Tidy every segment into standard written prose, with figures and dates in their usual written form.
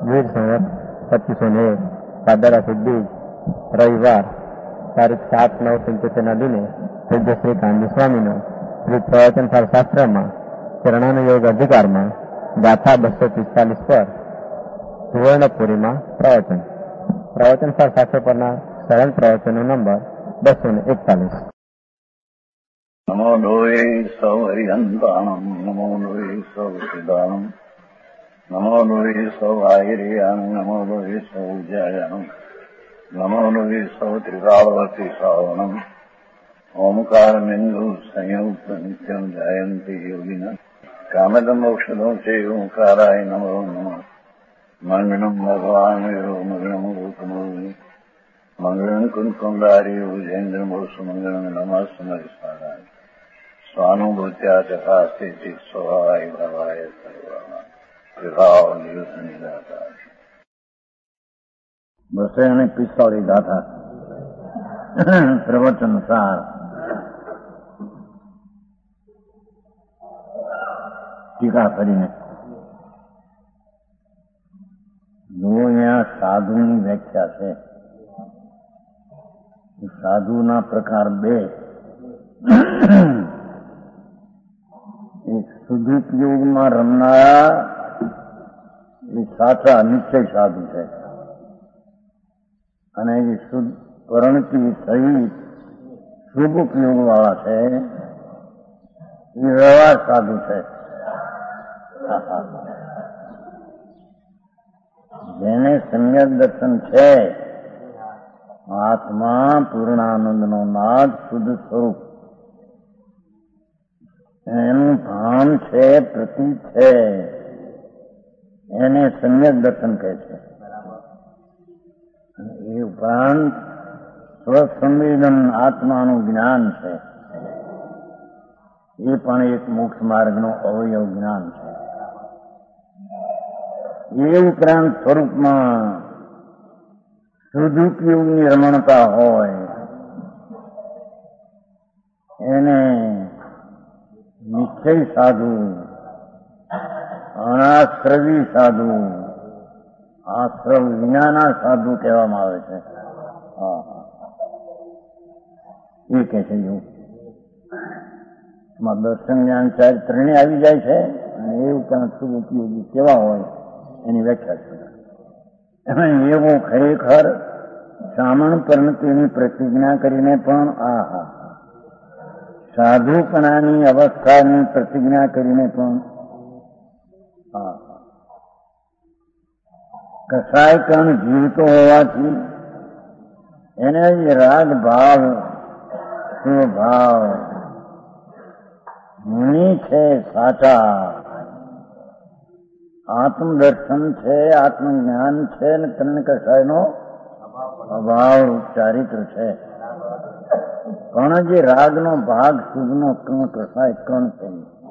વીર સંવત 2501 ભાદરવા સુદ બીજ રવિવાર તારીખ 7/9/77 ના દિને પૂજ્ય શ્રી કાનજી સ્વામીનો શ્રી પ્રવચન શાસ્ત્રમાં ચરણાનુયોગ અધિકારમાં ગાથા 245 પર સુવર્ણપુરીમાં પ્રવચન શાસ્ત્ર પરના સરળ પ્રવચનો નંબર 241. નમો લોહે સૌ હરિહંતાણમ નમો લોહે સૌ સિદ્ધાણમ નમો લોહે સૌ આહિર્યાન નમો લોહે સૌ જયાનમ નમો લોહે સૌ ત્રિકાળવતી શ્રાવણમ ઓમકાર બિંદુ સંયુક્ત નિત્યમ જયંતી યોગિન કામદમ મોક્ષદો છે ઓંકારાય નમો નમઃ મંગળમ ભગવાન મંગળમ રૂપમોહિ મંગળમ કુંકુંડારી ઉજેન્દ્રમો સુમંગળમ નમઃ સ્મરિસ્મરાય સ્વાનુભૂત્યા તથાસ્તિ સ્વભાવાય ભવાય સર્વમાં વિભાવ નિયુદ્ધની ગાથા 245 ગાથા પ્રવચન સાર. ટીકા કરીને જો અહીંયા સાધુની વ્યાખ્યા છે. સાધુના પ્રકાર 2. એક શુદ્ધયોગમાં રમનારા એ સાચા નિશ્ચય સાધુ છે, અને એ શુદ્ધ પરણતી સહિત શુભ ઉપયોગ વાળા છે એ વ્યવહાર સાધુ છે. જેને સમ્યક દર્શન છે, આત્મા પૂર્ણાનંદનો નાદ શુદ્ધ સ્વરૂપ એનું ભાન છે, પ્રતીક છે, એને સમ્યક દર્શન કહે છે. એ ઉપરાંત સ્વસંવેદન આત્માનું જ્ઞાન છે, એ પણ એક મોક્ષ માર્ગનો અવયવ જ્ઞાન છે. એ ઉપરાંત સ્વરૂપમાં શુદ્ધોપયોગની રમણતા હોય એને નિશ્ચય સાધુ, અનાશ્રવી સાધુ, આશ્રવ વિનાના સાધુ કહેવામાં આવે છે. એ કહે છે એવું એમાં દર્શન જ્ઞાન ચારિત્રને આવી જાય છે, અને એ ઉપરાંત શુભ ઉપયોગી કેવા હોય એની વ્યાખ્યા છે. એવો ખરેખર શ્રામણ પરણતીની પ્રતિજ્ઞા કરીને પણ સાધુપણાની અવસ્થાની પ્રતિજ્ઞા કરીને પણ કસાયકણ જીવતો હોવાથી એને જ રાગ ભાવ સ્વભાવ મુનિ છે, સાચા આત્મદર્શન છે, આત્મજ્ઞાન છે, અને ત્રણ કસાયનો અભાવ ચારિત્ર છે. પણ જે રાગનો ભાગ શુભનો કણ કસાય કણ છે.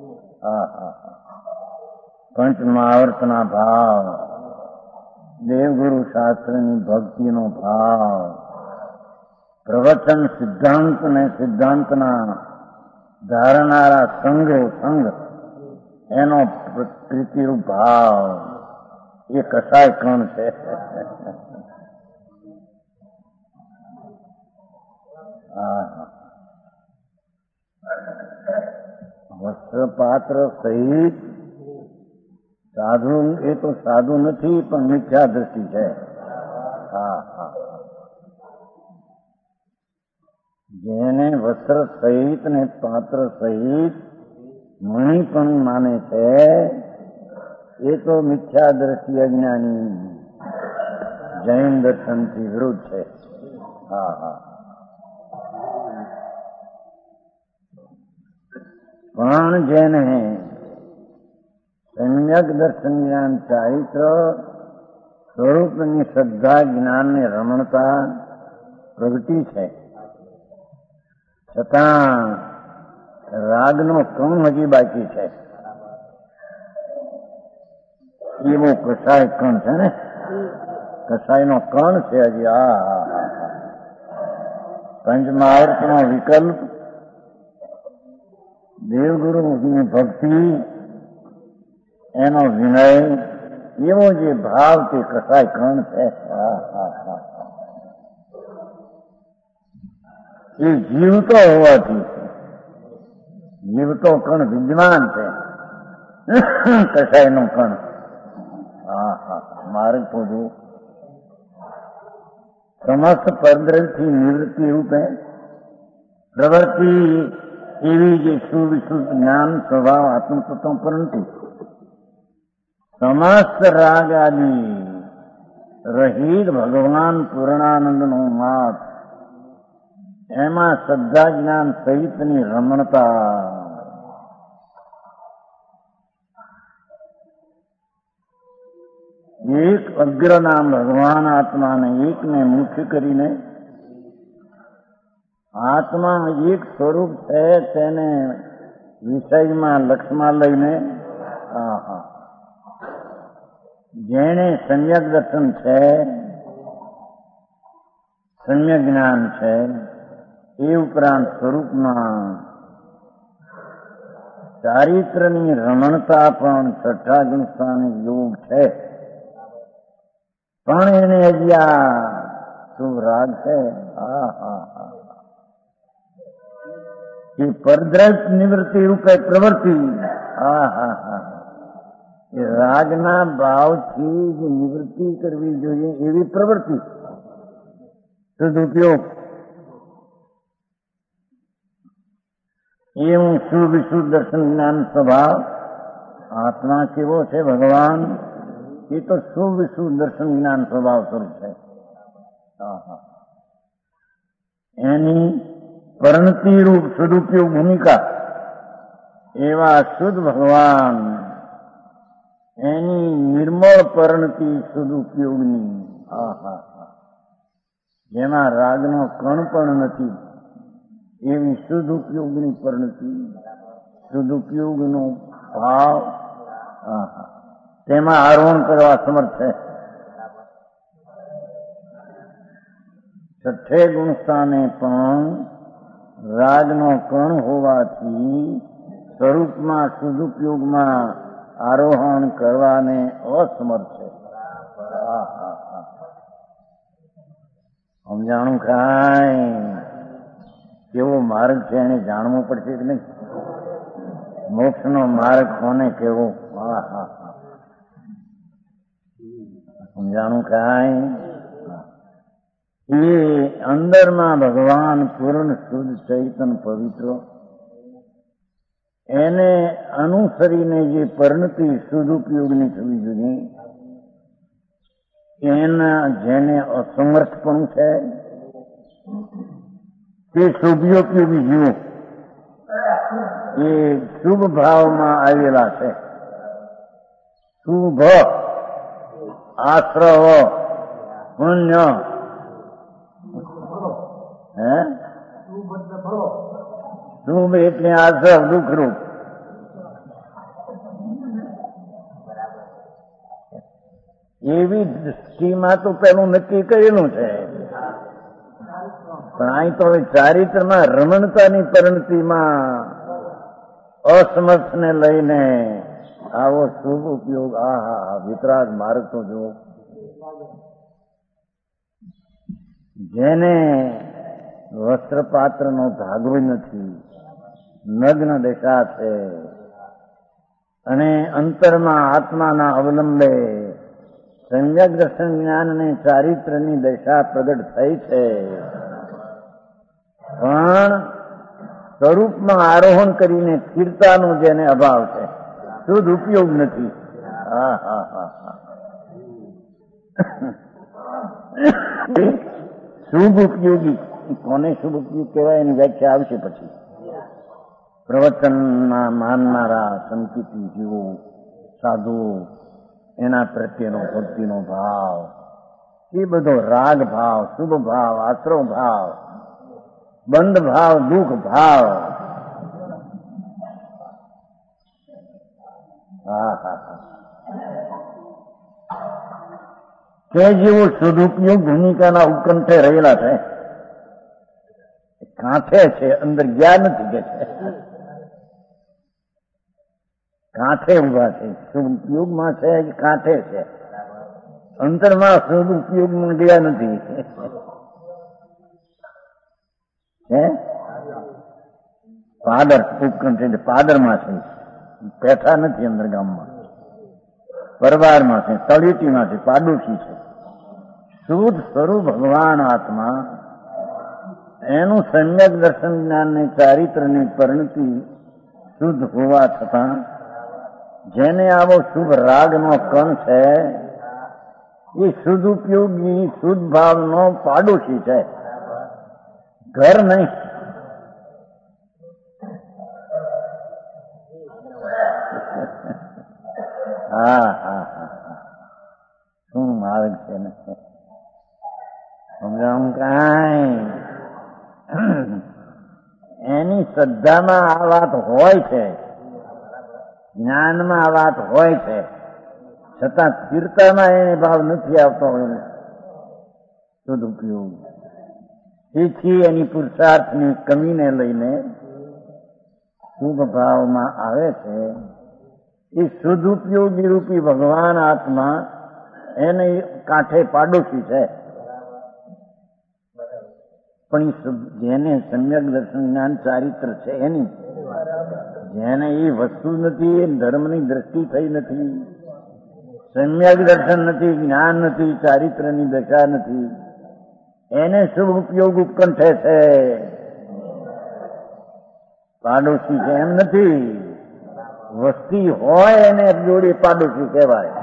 પંચમહાવર્તના ભાવ, દેવગુરુ શાસ્ત્રની ભક્તિનો ભાવ, પ્રવચન સિદ્ધાંત ને સિદ્ધાંતના ધારનારા સંઘ એનો પ્રીતિરૂપ ભાવ એ કસાય કણ છે. વસ્ત્રપાત્ર સહિત સાધુ, એ તો સાધુ નથી પણ મિથ્યા દ્રષ્ટિ છે. જેને વસ્ત્ર સહિત ને પાત્ર સહિત મણિ પણ માને છે એ તો મિથ્યા દ્રષ્ટિ અજ્ઞાની જૈન દર્શનથી વિરુદ્ધ છે. પણ જેને સમ્યક દર્શન જ્ઞાન ચારિત્ર સ્વરૂપની શ્રદ્ધા જ્ઞાનને રમણતા પ્રગટી છે, છતાં રાગનો કણ હજી બાકી છે, એવો કસાય કણ છે ને, કસાયનો કણ છે હજી. પંચમહાવર્તનો વિકલ્પ, દેવગુરુની ભક્તિ, એનો વિનય, એવો જે ભાવ તે કસાય કણ છે. એ જીવતો હોવાથી જીવતો કણ વિદ્યમાન છે. કસાયનો કણ. માર્ગ તો જો સમસ્ત પરદ્રવ્યથી નિવૃત્તિ રૂપે પ્રવૃત્તિ એવી જે સુવિશુદ્ધ જ્ઞાન સ્વભાવ આત્મતત્વ, પરંતુ સમસ્ત રાગ આદિ રહિત ભગવાન પૂર્ણાનંદનો માર્ગ, એમાં શ્રદ્ધા જ્ઞાન સહિતની રમણતા. એક અગ્રનામ ભગવાન આત્માને એકને મુખ્ય કરીને આત્મા એક સ્વરૂપ છે તેને વિષયમાં લક્ષમાં લઈને જેને સમ્યક દર્શન છે, સમ્યક જ્ઞાન છે, એ ઉપરાંત સ્વરૂપમાં ચારિત્રની રમણતા પણ છઠ્ઠા ગુણસ્થાનિક યોગ છે. પણ એને હજી આ શું રાગ છે, એ પરદ્રવ્ય નિવૃત્તિ રૂપે પ્રવૃત્તિ. એ રાગના ભાવથી જે નિવૃત્તિ કરવી જોઈએ એવી પ્રવૃત્તિ, સદુપયોગ. એવું સુવિશુદ્ધ દર્શન જ્ઞાન સ્વભાવ આત્મા કેવો છે ભગવાન, એ તો સુવિશુદ્ધ દર્શન જ્ઞાન સ્વભાવ સ્વરૂપ છે. એની પરિણતિ રૂપ સદુપયોગ ભૂમિકા એવા શુદ્ધ ભગવાન, એની નિર્મળ પરિણતિ સદુપયોગની, જેમાં રાગનો કણ પણ નથી, એવી સદુપયોગની પરિણતિ, સદુપયોગનો ભાવ તેમાં આરોહણ કરવા સમર્થ છે. છઠ્ઠે ગુણસ્થાને પણ રાગનો કણ હોવાથી સ્વરૂપમાં સદુપયોગમાં આરોહણ કરવાને અસમર્થ છે. સમજાણું કાંઈ કેવો માર્ગ છે એને જાણવું પડશે કે નહીં? મોક્ષનો માર્ગ કોને કેવો? સમજાણું કાંઈ? એ અંદરમાં ભગવાન પૂર્ણ શુદ્ધ ચૈતન પવિત્ર, એને અનુસરીને જે પરિણતિ સદુપયોગની થવી જોઈએ, એના જેને અસમર્થપણું છે તે શુભયોપયોગી જીવો એ શુભ ભાવમાં આવેલા છે. શુભ આશ્રવ પુણ્ય, શુભ એટલે આશ્રવ દુઃખરૂપ. એવી દૃષ્ટિમાં તો પેલું નક્કી કરેલું છે, પણ અહીં તો હવે ચારિત્રમાં રમણતાની પરિણતિમાં અસમર્થને લઈને આવો શુભ ઉપયોગ. વિતરાગ માર્ગ તો જો જેને વસ્ત્રપાત્રનો ધાગો નથી, નગ્ન દશા છે, અને અંતરમાં આત્માના અવલંબે સમ્યક દર્શન જ્ઞાન અને ચારિત્રની દશા પ્રગટ થઈ છે, પણ સ્વરૂપમાં આરોહણ કરીને સ્થિરતાનો જેને અભાવ છે, શુદ્ધ ઉપયોગ નથી. શુભ ઉપયોગી કોને શુભ ઉપયોગ કહેવાય એની વ્યાખ્યા આવશે પછી. પ્રવચનમાં માનનારા સંકિતી જીવો, સાધુઓ, એના પ્રત્યેનો ભક્તિનો ભાવ, એ બધો રાગ ભાવ, શુભ ભાવ, આશ્રવ ભાવ, બંધ ભાવ, દુઃખ ભાવ, તે જેવો સદુપયોગ ભૂમિકાના ઉત્કંઠે રહેલા છે, કાંઠે છે, અંદર ગયા નથી કે છે. કાંઠે ઉભા છે. શુભ ઉપયોગમાં છે કે કાંઠે છે? અંતરમાં શુભ ઉપયોગમાં ગયા નથી. પાદર ઉપકંઠ એટલે પાદરમાં છે, પેઠા નથી અંદર ગામમાં, પરવારમાં છે, તળેટીમાં છે, પાડોશી છે. શુદ્ધ સ્વરૂપ ભગવાન આત્મા, એનું સમ્યક દર્શન જ્ઞાનની ચારિત્રની પરિણતિ શુદ્ધ હોવા છતાં જેને આવો શુભ રાગનો કણ છે એ શુદ્ધ ઉપયોગી શુદ્ધ ભાવનો પાડોશી છે, ઘર નહીં. હા હા હા શું માર્ગ છે ને સમજાવું કાંઈ. એની શ્રદ્ધામાં આ વાત હોય છે, જ્ઞાનમાં આ વાત હોય છે, છતાં સ્થિરતામાં એને ભાવ નથી આવતો. શુદ્ધ ઉપયોગ તેથી એની પુરુષાર્થની કમીને લઈને શુભ ભાવમાં આવે છે. એ શુદ્ધ ઉપયોગી રૂપી ભગવાન આત્મા એને કાંઠે પાડોશી છે. પણ જેને સમ્યક દર્શન જ્ઞાન ચારિત્ર છે એની, જેને એ વસ્તુ નથી, એ ધર્મની દ્રષ્ટિ થઈ નથી, સમ્યક દર્શન નથી, જ્ઞાન નથી, ચારિત્રની દશા નથી, એને શુભ ઉપયોગ ઉપકંઠે છે, પાડોશી છે એમ નથી. વસ્તી હોય એને જોડે પાડોશી કહેવાય.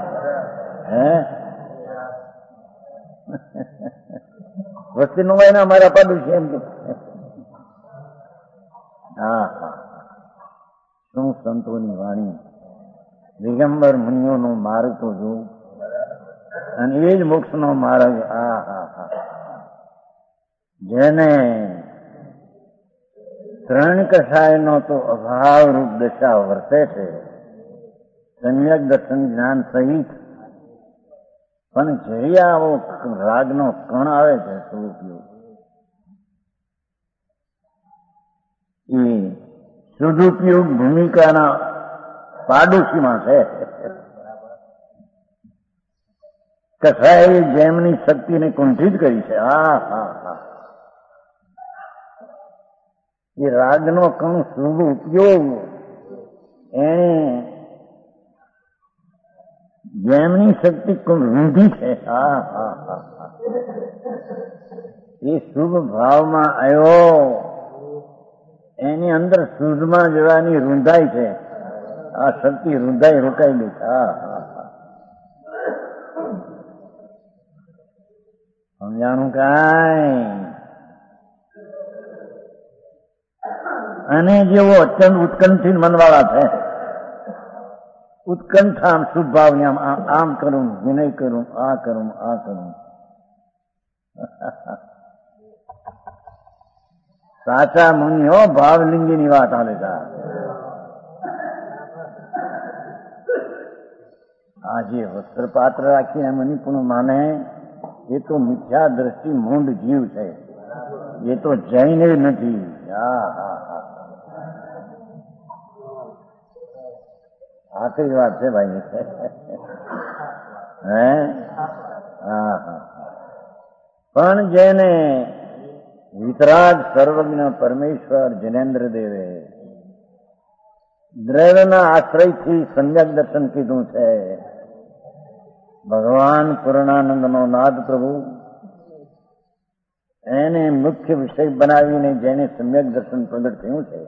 વસ્તી નો હોય ને અમારા પાડોશી એમ. હા હા શું સંતોની વાણી, દિગંબર મુનિઓનો માર્ગ તો જો, અને એ જ મોક્ષનો માર્ગ. હા હા હા જેને ત્રણ કષાયનો તો અભાવરૂપ દશા વર્તે છે, સમ્યક દર્શન જ્ઞાન સહિત, પણ જઈ આવો રાગનો કણ આવે છે સ્વરૂપયો, એ સદુપયોગ ભૂમિકાના પાડોશીમાં છે. કસાય જેમની શક્તિને કુંઠિત કરી છે. હા હા હા એ રાગનો કણ શુભ ઉપયોગ એને જેમની શક્તિ રૂંધી છે. હા હા હા હા એ શુભ ભાવમાં આવ્યો, એની અંદર શુદ્ધમાં જવાની રૂંધાઈ છે. આ શક્તિ રૂંધાઈ રોકાયેલી છે. હા હા હા સમજાણું કાંઈ. અને જેવો અત્યંત ઉત્કંઠિત મનવાળા છે, ઉત્કંઠા શુભ ભાવ આમ કરું, વિનય કરું, આ કરું, આ કરું. સાચા મુનિઓ ભાવલિંગીની વાત આવે છે. આ જે વસ્ત્ર પાત્ર રાખીને મનિપુણ માને એ તો મિથ્યા દ્રષ્ટિ મૂંડ જીવ છે, એ તો જૈન નથી. હા હા હા આખરી વાત છે ભાઈ. હે હા હા પણ જેને વિતરાગ સર્વજ્ઞ પરમેશ્વર જિનેન્દ્ર દેવે દ્રવ્યના આશ્રયથી સમ્યક દર્શન કીધું છે, ભગવાન પૂર્ણાનંદનો નાદ પ્રભુ એને મુખ્ય વિષય બનાવીને જેને સમ્યક દર્શન પ્રગટ થયું છે.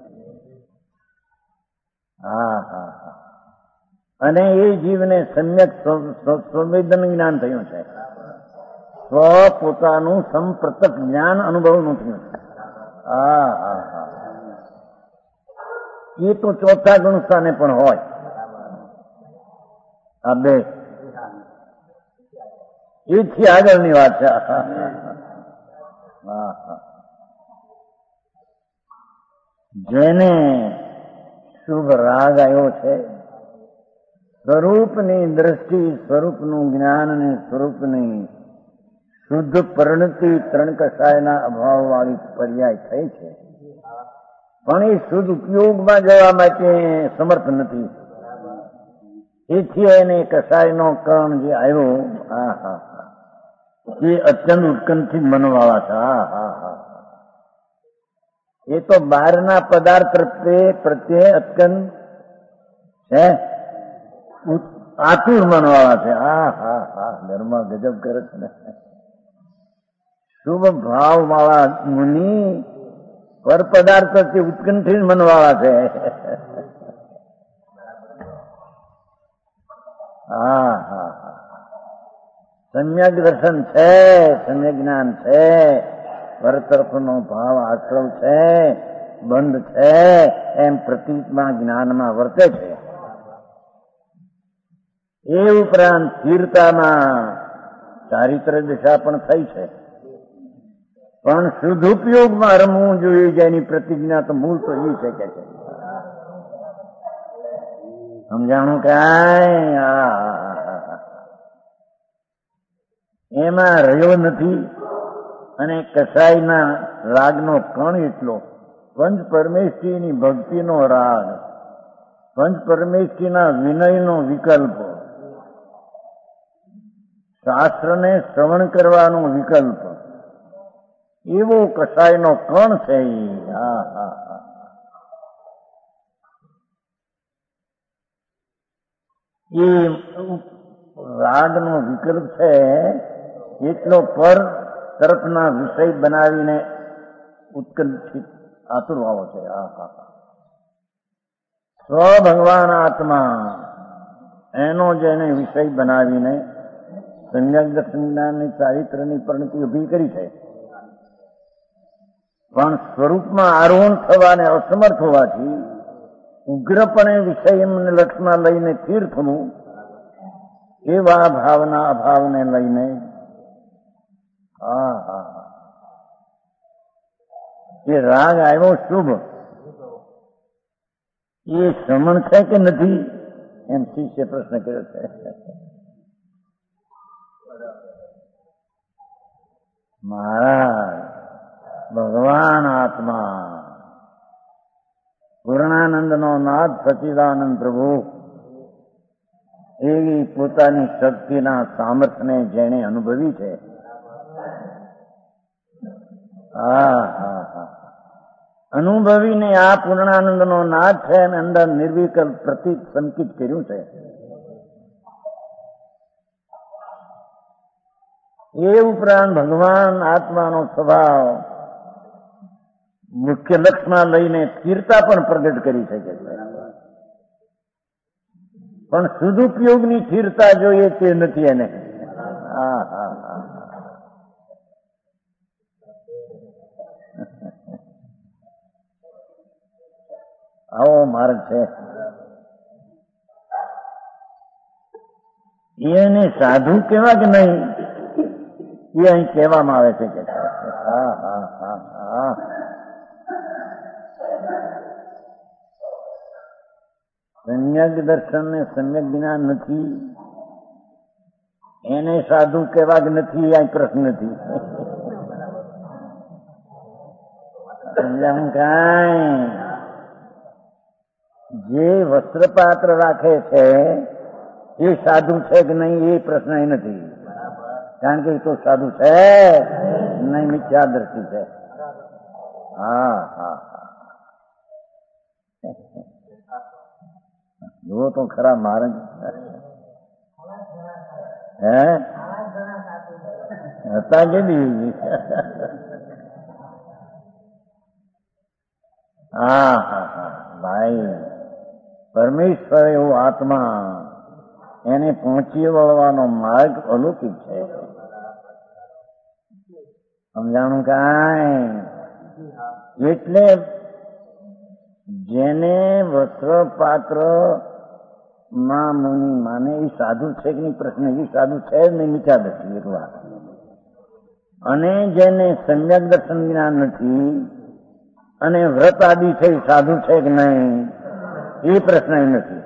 હા હા હા અને એ જીવને સમ્યક સંવેદન જ્ઞાન થયું છે, સ્વ પોતાનું સંપ્રતક જ્ઞાન અનુભવનું થયું છે. હા હા હા એ તો ચોથા ગુણ સ્થાને પણ હોય. આ બે એથી આગળની વાત છે. જેને શુભ રાગ આવ્યો છે, સ્વરૂપની દ્રષ્ટિ, સ્વરૂપનું જ્ઞાન અને સ્વરૂપની શુદ્ધ પરિણતિ ત્રણ કષાયના અભાવ વાળી પર્યાય થઈ છે, પણ એ શુદ્ધ ઉપયોગમાં જવા માટે સમર્થ નથી. એથી એને કસાયનો કણ જે આવ્યો, હા હા હા, એ અત્યંત ઉત્કંઠિત મનવાળા છે. હા હા હા, એ તો બહારના પદાર્થ પ્રત્યે અત્યંત છે આતુર મનવાળા છે. હા હા હા, ધર્મ ગજબ કરે છે ને. શુભ ભાવ વાળા મુનિ પર પદાર્થ પ્રત્યે ઉત્કંઠિત મનવાળા છે. હા હા હા, સમ્યક દર્શન છે, સમ્યક જ્ઞાન છે, પર તરફનો ભાવ આશ્રવ છે, બંધ છે, એમ પ્રતીતમાં જ્ઞાનમાં વર્તે છે. એ ઉપરાંત સ્થિરતામાં ચારિત્ર દિશા પણ થઈ છે, પણ શુદ્ધ ઉપયોગમાં રમવું જોઈએ જેની પ્રતિજ્ઞા તો મૂળ તો એ છે કે છે. સમજાણું કાંઈ? એમાં રહ્યો નથી. અને કસાઈના રાગનો કણ એટલો પંચ પરમેશ્વરીની ભક્તિનો રાગ, પંચ પરમેશ્વરીના વિનયનો વિકલ્પ, શાસ્ત્રને શ્રવણ કરવાનો વિકલ્પ, એવો કસાયનો કણ છે. હા હા હા, એ રાગનો વિકલ્પ છે એટલો પર તરફના વિષય બનાવીને ઉત્કંઠિત આતુરવાળો છે. હા હા હા, સ્વ ભગવાન આત્મા એનો જેને વિષય બનાવીને સમ્યક દર્શન જ્ઞાનની ચારિત્રની પરિણતિ ઉભી કરી છે, પણ સ્વરૂપમાં આરોહણ થવાને અસમર્થ હોવાથી ઉગ્રપણે વિષયને લક્ષમાં લઈને સ્થિર થવું, એવા ભાવના અભાવને લઈને હા હા હા, એ રાગ આવ્યો શુભ, એ શ્રમણ છે કે નથી એમ શિષ્ય પ્રશ્ન કર્યો છે. મહારાજ ભગવાન આત્મા પૂર્ણાનંદનો નાથ સચિદાનંદ પ્રભુ એવી પોતાની શક્તિના સામર્થ્યને જેણે અનુભવી છે, હા હા હા, અનુભવીને આ પૂર્ણાનંદનો નાદ છે અને અંદર નિર્વિકલ્પ પ્રતીક સંકિત કર્યું છે. એ ઉપરાંત ભગવાન આત્માનો સ્વભાવ મુખ્ય લક્ષમાં લઈને સ્થિરતા પણ પ્રગટ કરી શકે છે, પણ સદુપયોગની સ્થિરતા જોઈએ તે નથી એને. હા હા હા, આવો માર્ગ છે. એને સાધુ કેવા કે નહીં એ અહીં કહેવામાં આવે છે કે હા હા હા હા, સમ્યક દર્શન ને સમ્યક જ્ઞાન નથી એને સાધુ કેવા કે નથી આ પ્રશ્ન નથી. કાંઈ જે વસ્ત્રપાત્ર રાખે છે એ સાધુ છે કે નહીં એ પ્રશ્ન નથી, કારણ કે એ તો સાધુ છે નહીં, મિથ્યા દ્રષ્ટિ છે. હા હા હા, જુઓ તો ખરા મહારાજ હે હતા કે નહીં? હા હા હા ભાઈ, પરમેશ્વર એવો આત્મા એને પહોંચી વળવાનો માર્ગ અલૌકિક છે. સમજાણું કાંઈ? એટલે જેને વસ્ત્રપાત્ર માં મુનિ માને એ સાધુ છે કે નહીં પ્રશ્ન, એ સાધુ છે જ નહીં, મિથ્યા દ્રષ્ટિ એક વાત. અને જેને સમ્યક દર્શન જ્ઞાન નથી અને વ્રત આદિ છે સાધુ છે કે નહીં એ પ્રશ્ન નથી.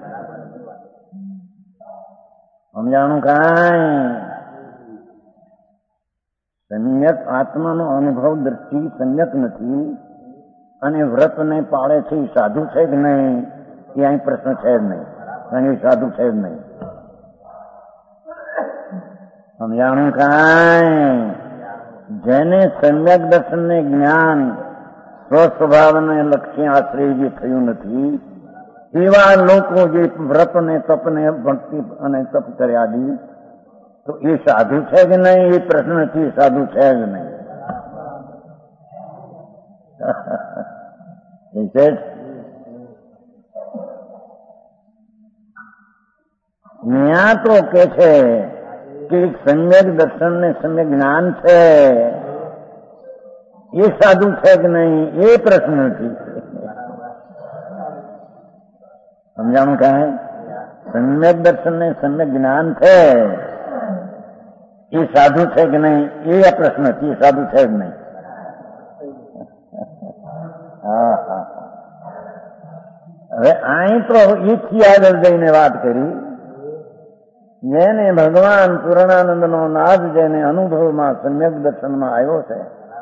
સમજાણું કાંઈ? સમ્યક આત્માનો અનુભવ દ્રષ્ટિ સમ્યક નથી અને વ્રતને પાળે છે એ સાધુ છે કે નહીં એ અહીં પ્રશ્ન છે જ નહીં, કારણ કે સાધુ છે જ નહીં. સમજાણું કાંઈ? જેને સમ્યક દર્શનને જ્ઞાન સ્વસ્વભાવને લક્ષ્ય આશ્રય જે થયું નથી એવા લોકો જે વ્રત ને તપ ને ભક્તિ અને તપ કર્યા દી, તો એ સાધુ છે કે નહીં એ પ્રશ્ન નથી. સાધુ છે જ નહીં. ત્યાં તો કે છે કે સમ્યક દર્શન ને સમ્યક જ્ઞાન છે એ સાધુ છે કે નહીં એ પ્રશ્ન નથી. સમજાણું કાંઈ? સમ્યક દર્શન ને સમ્યક જ્ઞાન છે એ સાધુ છે કે નહીં એ પ્રશ્ન નથી. એ સાધુ છે જ નહીં. હા હા. હવે અહીં તો એથી આગળ જઈને વાત કરી, જેને ભગવાન પૂર્ણાનંદનો નાદ જેને અનુભવમાં સમ્યક દર્શનમાં આવ્યો છે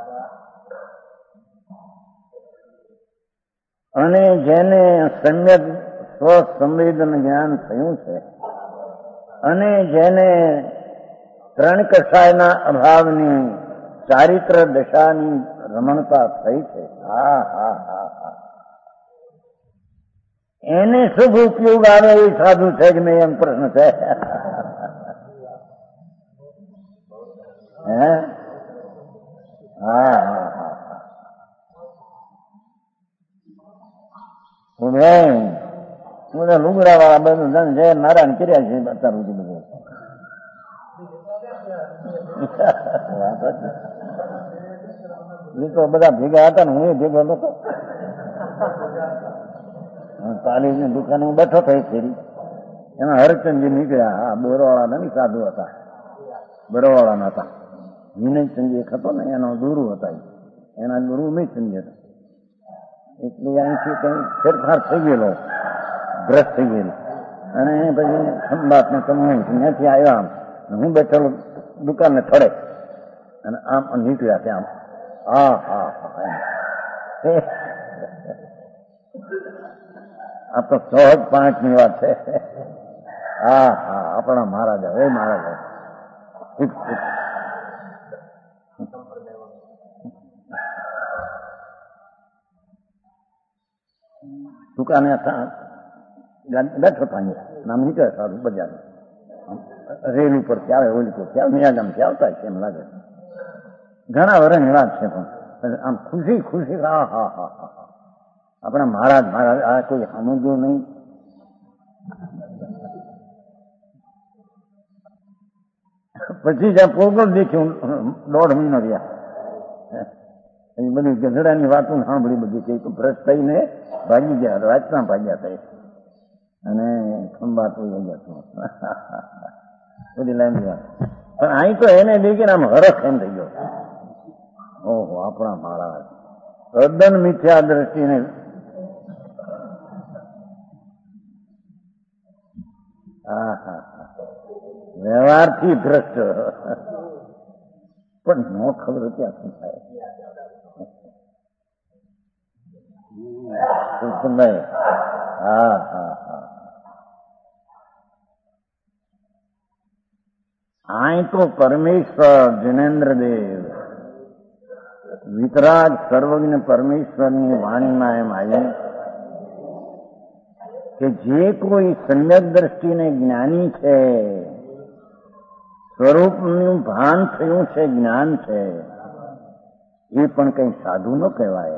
અને જેને સમ્યક સ્વસંવેદન જ્ઞાન થયું છે અને જેને ત્રણ કષાયના અભાવની ચારિત્ર દશાની રમણતા થઈ છે, હા હા હા હા, એને શુભ ઉપયોગ આવે એ સાધુ છે કે નહીં એમ પ્રશ્ન છે. હે? હા હા હા. હું લુગડા વાળા બધું જન જય નારાયણ કર્યા છે અત્યાર સુધી બધું. એ તો બધા ભેગા હતા ને હું એ ભેગો નતો. તાલીમની દુકાને હું બેઠો થઈ ફેરી, એમાં હરચંદજી નીકળ્યા. હા, બોરવાળા નહીં, સાધુ હતા, બરોવાળાના હતા. વિનયચંદી એક હતો ને એનો ગુરુ હતા, એના ગુરુ વિનયચંદી હતા. એટલે અહીંથી કઈ ફેરફાર થઈ ગયેલો, ભ્રષ્ટ થઈ ગયેલો. અને પછી ખંભાત ને તમને ત્યાંથી આવ્યા. હું બેઠેલો દુકાનને થડે અને આમ નીકળ્યા ત્યાં. હા હા હા. આ તો 105ની વાત છે. હા હા, આપણા મહારાજા. એ મહારાજા દુકાને બેઠો થાય, નામ નીકળે સારું બજાર રેલ ઉપરથી આવે, ઓલી પરથી આવે, મિયાગામથી આવતા છે એમ લાગે. ઘણા વર્ષની વાત છે પણ આમ ખુશી ખુશી. હા હા હા હા, આપણા મહારાજ મહારાજ આ કોઈ સમજ્યું નહીં. પછી જ્યાં પ્રોગ્રામ દેખ્યું 1.5 મહિનો રહ્યા. એ બધી ગધડાની વાતો સાંભળી બધી છે. ભ્રષ્ટ થઈને ભાગી ગયા, રાજના ભાગ્યા થઈ અને ખંભાત બધી લાઈન વાત. પણ અહીં તો એને દેખીને આમ હરખ એમ થઈ ગયો. ઓહો, આપણા મહારાજ તદ્દન મિથ્યા દ્રષ્ટિને વ્યવહારથી ભ્રષ્ટ. પણ ન ખબર ત્યાં શું થાય. હા હા હા. અહીં તો પરમેશ્વર જિનેન્દ્રદેવ વિતરાગ સર્વજ્ઞ પરમેશ્વરની વાણીમાં એમ આવ્યું કે જે કોઈ સમ્યક દ્રષ્ટિને જ્ઞાની છે, સ્વરૂપનું ભાન થયું છે, જ્ઞાન છે, એ પણ કઈ સાધુ ન કહેવાય.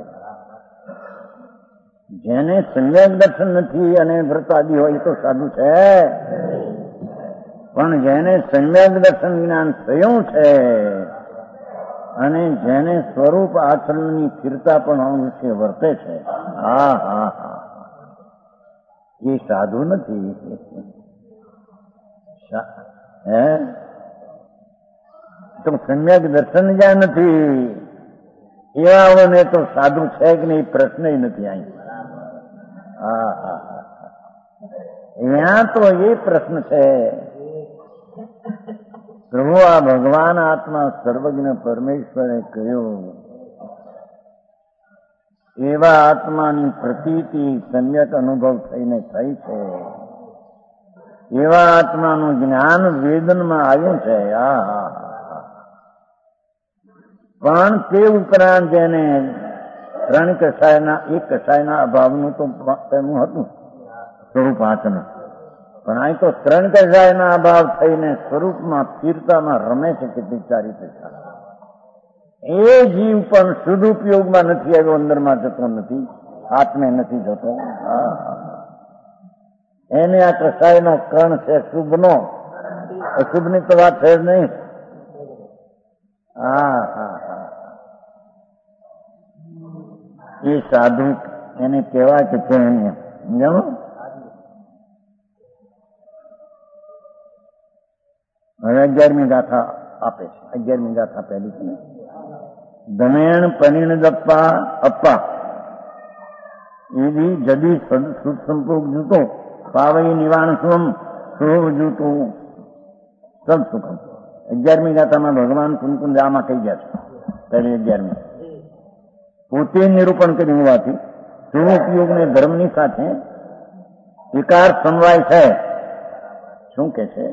જેને સમ્યક દર્શન નથી અને વ્રતાદી હોય તો સાધુ છે, પણ જેને સમ્યક દર્શન જ્ઞાન થયું છે અને જેને સ્વરૂપ આચરણની સ્થિરતા પણ વિશે વર્તે છે, હા હા હા, એ સાધુ નથી. હે તો સમ્યક દર્શન જ્યાં નથી એવાઓને તો સાધુ છે કે નહીં પ્રશ્ન નથી અહીં. હા હા હા, ત્યાં તો એ પ્રશ્ન છે. પ્રભુ આ ભગવાન આત્મા સર્વજ્ઞ પરમેશ્વરે કહ્યું એવા આત્માની પ્રતીતિ સમ્યક અનુભવ થઈને થઈ છે. એવા આત્માનું જ્ઞાન વેદનમાં આવ્યું છે. પણ તે ઉપરાંત જેને ત્રણ કસાયના એક કસાયના અભાવનું તો તેનું હતું સ્વરૂપ આત્મા, પણ અહીં તો ત્રણ કસાયના અભાવ થઈને સ્વરૂપમાં સ્થિરતામાં રમે છે. કેટલી સારી રીતે એ જીવ પણ શુદ્ધ ઉપયોગમાં નથી આવ્યો, અંદરમાં જતો નથી, આત્મે નથી જતો. એને આ કસાયનો કણ છે શુભનો, અશુભની તો વાત છે જ નહીં. એ સાધુ એને કેવા કે છે એને સમજાવો. હવે 11મી ગાથા આપે છે. 11મી ગાથા પહેલી છે. દમેણ પરીણ દપ્પા અપ્પા એવી જદી સંપૂક જૂતો પાવઈ નિવાણ સ્વમ સુખ જૂતું સબ સુખમ. 11મી ગાથામાં ભગવાન કુંકુંદ આમાં કહી ગયા છે. પહેલી 11મી પોતે નિરૂપણ કર્યું હોવાથી સ્વરૂપયોગને ધર્મની સાથે એકાર સમવાય છે. શું કે છે?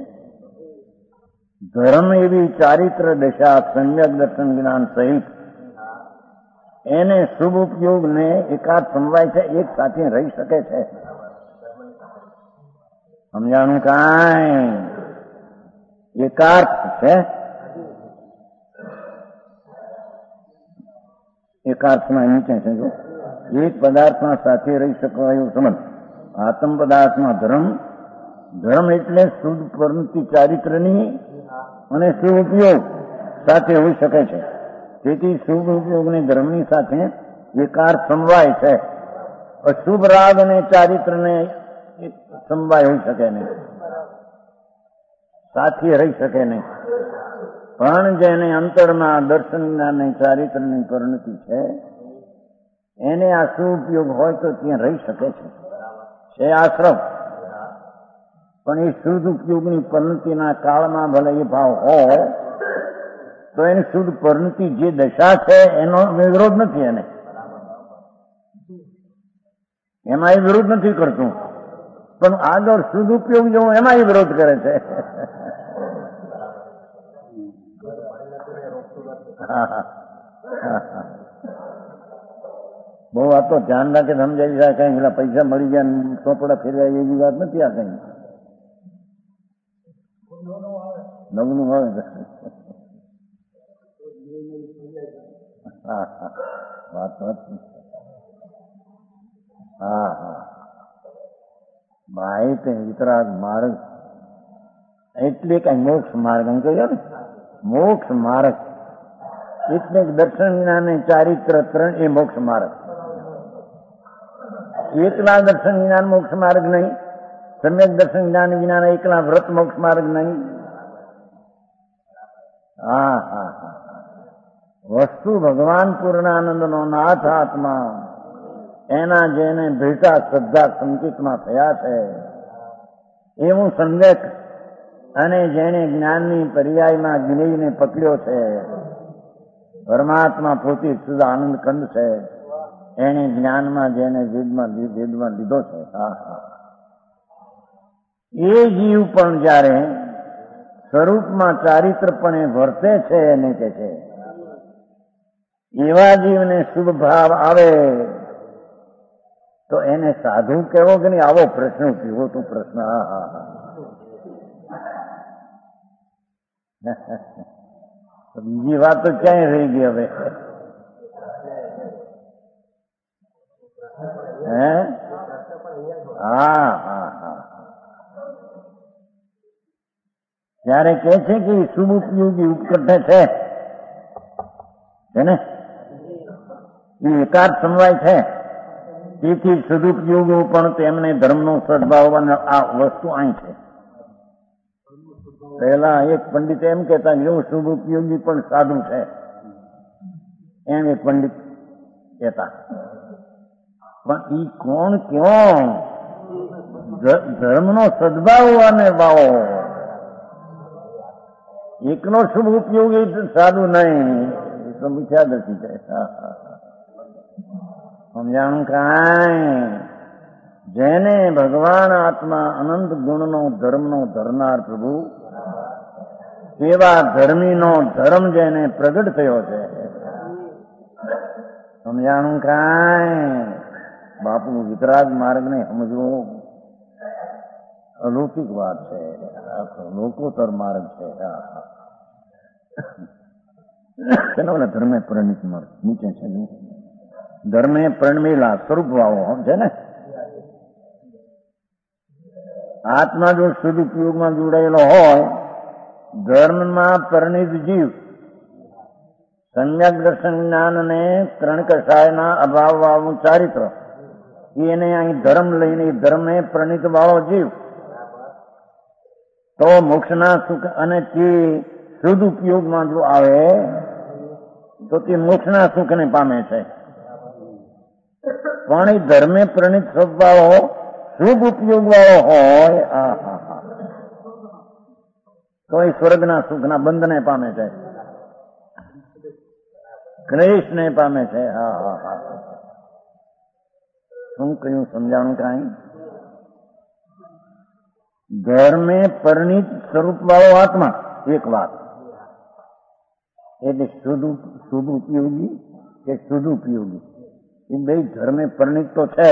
ધર્મ એવી ચારિત્ર દશા સમ્યક દર્શન જ્ઞાન સહિત એને શુભ ઉપયોગને એકાદ સમવાય છે, એક સાથે રહી શકે છે. સમજાણું કાંઈ? એકાર્થ છે. એકાર્થમાં નીચે છે જો એક પદાર્થમાં સાથે રહી શકો એવું સમજ. આત્મ પદાર્થમાં ધર્મ એટલે શુદ્ધ પ્રવૃત્તિ ચારિત્રની અને શુભ ઉપયોગ સાથે હોઈ શકે છે. તેથી શુભ ઉપયોગને ધર્મની સાથે એકાર્થ સમવાય છે. અશુભ રાગ અને ચારિત્રને સમવાય હોઈ શકે નહીં, સાથે રહી શકે નહીં. પણ જેને અંતરમાં દર્શન જ્ઞાનની ચારિત્રની પરિણતિ છે એને આ શુભ ઉપયોગ હોય તો ત્યાં રહી શકે છે આશ્રમ. પણ એ શુદ્ધ ઉપયોગની પરિણતિના કાળમાં ભલે એ ભાવ હોય તો એની શુદ્ધ પરિણતિ જે દશા છે એનો વિરોધ નથી. એને એમાં એ વિરોધ નથી કરતું, પણ આગળ શુદ્ધ ઉપયોગ જેવો એમાં એ વિરોધ કરે છે. બહુ આ તો ધ્યાન રાખે સમજાવી જાય. કઈ પેલા પૈસા મળી ગયા ચોપડા ફેરવાય એવી વાત નથી. આ કઈ નવનું આવે. વાત ભાઈ તે વિતરાગ માર્ગ એટલે કઈ મોક્ષ માર્ગ એમ કહ્યું ને. મોક્ષ માર્ગ એટલે દર્શન વિનાને ચારિત્ર ત્રણ એ મોક્ષ માર્ગ. એકલા દર્શન વિના મોક્ષ માર્ગ નહીં, સમ્યક દર્શન જ્ઞાન વિના એકલા વ્રત મોક્ષ માર્ગ નહીં. વસ્તુ ભગવાન પૂર્ણાનંદનો નાથ આત્મા એના જેને ભેટા શ્રદ્ધા સંકિતમાં થયા છે એવું સમ્યક અને જેને જ્ઞાનની પર્યાયમાં જ્ઞેયને પકડ્યો છે પરમાત્મા પોતે શુદ્ધ આનંદ કંદ છે. એને જ્ઞાનમાં જેને વેદમાં લીધો છે એ જીવ પણ જયારે સ્વરૂપમાં ચારિત્રપણે વર્તે છે એને કે છે એવા જીવને શુભ ભાવ આવે તો એને સાધુ કેવો કે નહીં? આવો પ્રશ્ન ઉઠ્યો તો પ્રશ્ન. બીજી વાત તો ક્યાંય રહી ગઈ હવે. ત્યારે કે છે કે શુભ ઉપયોગી ઉપકટ છે ને એ એકાદ સમવાય છે. તેથી સદુપયોગો પણ તેમને ધર્મનો સદભાવ અને આ વસ્તુ અહીં છે. પહેલા એક પંડિત એમ કહેતા એવું શુભ ઉપયોગી પણ સાધુ છે એમ એક પંડિત કહેતા. પણ ઈ કોણ ક્યાં ધર્મનો સદભાવ અને ભાવો એકનો શુભ ઉપયોગી સાધુ નહીં. એ તો મિથ્યા દ્રષ્ટિ છે. સમજાણું કાંઈ? જેને ભગવાન આત્મા અનંત ગુણનો ધર્મનો ધરનાર પ્રભુ તેવા ધર્મીનો ધર્મ જેને પ્રગટ થયો છે. સમજાણું કાંઈ? બાપુ વિતરાગ માર્ગને સમજવો અલૌકિક વાત છે, લોકોત્તર માર્ગ છે. ધર્મે પરિણિત માર્ગ નીચે છે. ધર્મે પ્રણમેલા સ્વરૂપ વાળો છે ને. આત્મા જો શુદ્ધ ઉપયોગમાં જોડાયેલો હોય, ધર્મમાં પરિણિત જીવ સમ્યક દર્શન જ્ઞાન અને ત્રણ કષાયના અભાવ વાળું ચારિત્ર, એને અહીં ધર્મ લઈને ધર્મે પ્રણિત વાળો જીવ તો મોક્ષના સુખ અને તે શુદ્ધ ઉપયોગમાં જો આવે તો તે મોક્ષના સુખને પામે છે. પણ એ ધર્મે પ્રણિત વાળો શુભ ઉપયોગ વાળો હોય તો એ સ્વર્ગના સુખના બંધને પામે છે, ક્લેશને પામે છે. શું કહ્યું? સમજાણું કાંઈ? ધર્મે પરિણિત સ્વરૂપ વાળો આત્મા એક વાત, એટલે શુદ્ધ ઉપયોગી કે શુદ્ધ ઉપયોગી એ બે ધર્મે પરિણિત તો છે.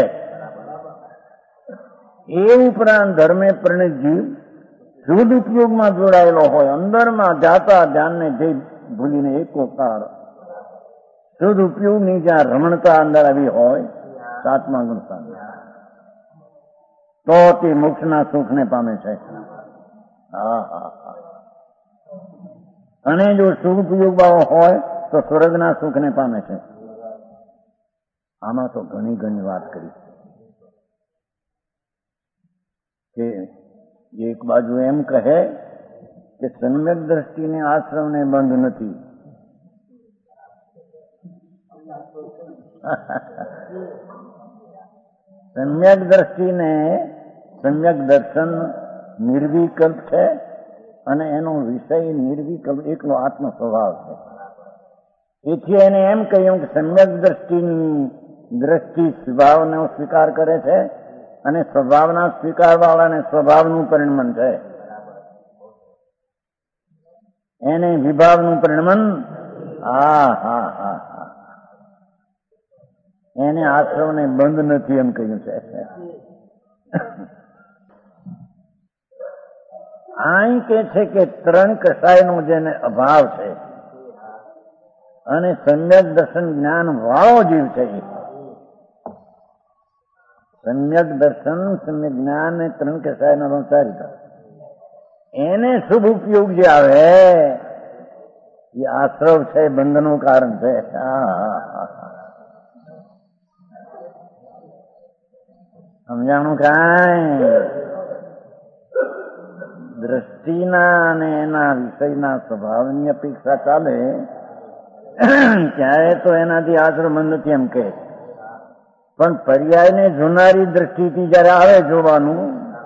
એ ઉપરાંત ધર્મે પરિણિત જીવ શુદ્ધ ઉપયોગમાં જોડાયેલો હોય, અંદરમાં જાતા ધ્યાનને જે ભૂલીને એકોકાર શુદ્ધ ઉપયોગની જ્યાં રમણતા અંદર આવી હોય, સાતમા ગુણ સામે, તો તે મોક્ષના સુખને પામે છે. અને જો શુભ ઉપયોગ વાળો હોય તો સ્વર્ગના સુખને પામે છે. આમાં તો ઘણી ઘણી વાત કરી કે એક બાજુ એમ કહે કે સમ્યક દ્રષ્ટિને આશ્રમને બંધ નથી. સમ્યક દ્રષ્ટિને સમ્યક દર્શન નિર્વિકલ્પ છે અને એનો વિષય નિર્વિકલ્પ એકલો આત્મ સ્વભાવ છે. તેથી એને એમ કહ્યું કે સમ્યક દ્રષ્ટિ સ્વભાવનો સ્વીકાર કરે છે અને સ્વભાવના સ્વીકાર વાળાને સ્વભાવનું પરિણમન છે. એને વિભાવનું પરિણમન એને આશ્રમને બંધ નથી એમ કહ્યું છે. અહીં કે છે કે ત્રણ કષાયનો જેને અભાવ છે અને સમ્યક દર્શન જ્ઞાન વાળો જીવ છે, સમ્યક દર્શન સમ્યક જ્ઞાન ને ત્રણ કષાયનો ચારિત્ર, એને શુભ ઉપયોગ જે આવે એ આશ્રવ છે, બંધનું કારણ છે. સમજાણું કાંઈ? દ્રષ્ટિના અને એના વિષયના સ્વભાવની અપેક્ષા ચાલે ત્યારે તો એનાથી આશ્રમ બંધ નથી એમ કે, પણ પર્યાયને જોનારી દ્રષ્ટિથી જયારે આવે જોવાનું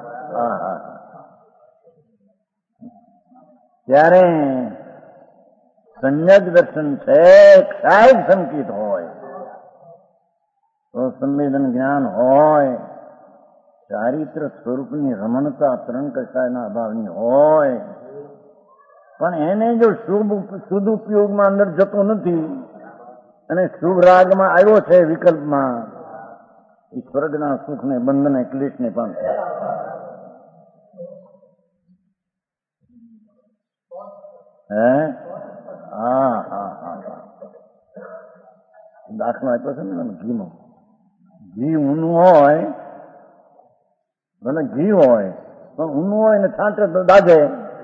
ત્યારે સમ્યક દર્શન છે, ક્ષાય સંકિત હોય તો સંવેદન જ્ઞાન હોય, ચારિત્ર સ્વરૂપની રમણતા ત્રણ કષાયના અભાવની હોય, પણ એને જો શુદ્ધ ઉપયોગમાં અંદર જતો નથી અને શુભ રાગમાં આવ્યો છે વિકલ્પમાં, એ સ્વર્ગના સુખને બંધને ક્લેશને પામશે. દાખલો આપ્યો છે ને ઘીનો. ઘી ઊનું હોય, ભલે ઘી હોય પણ ઊનું હોય ને છાંટે તો દાજે.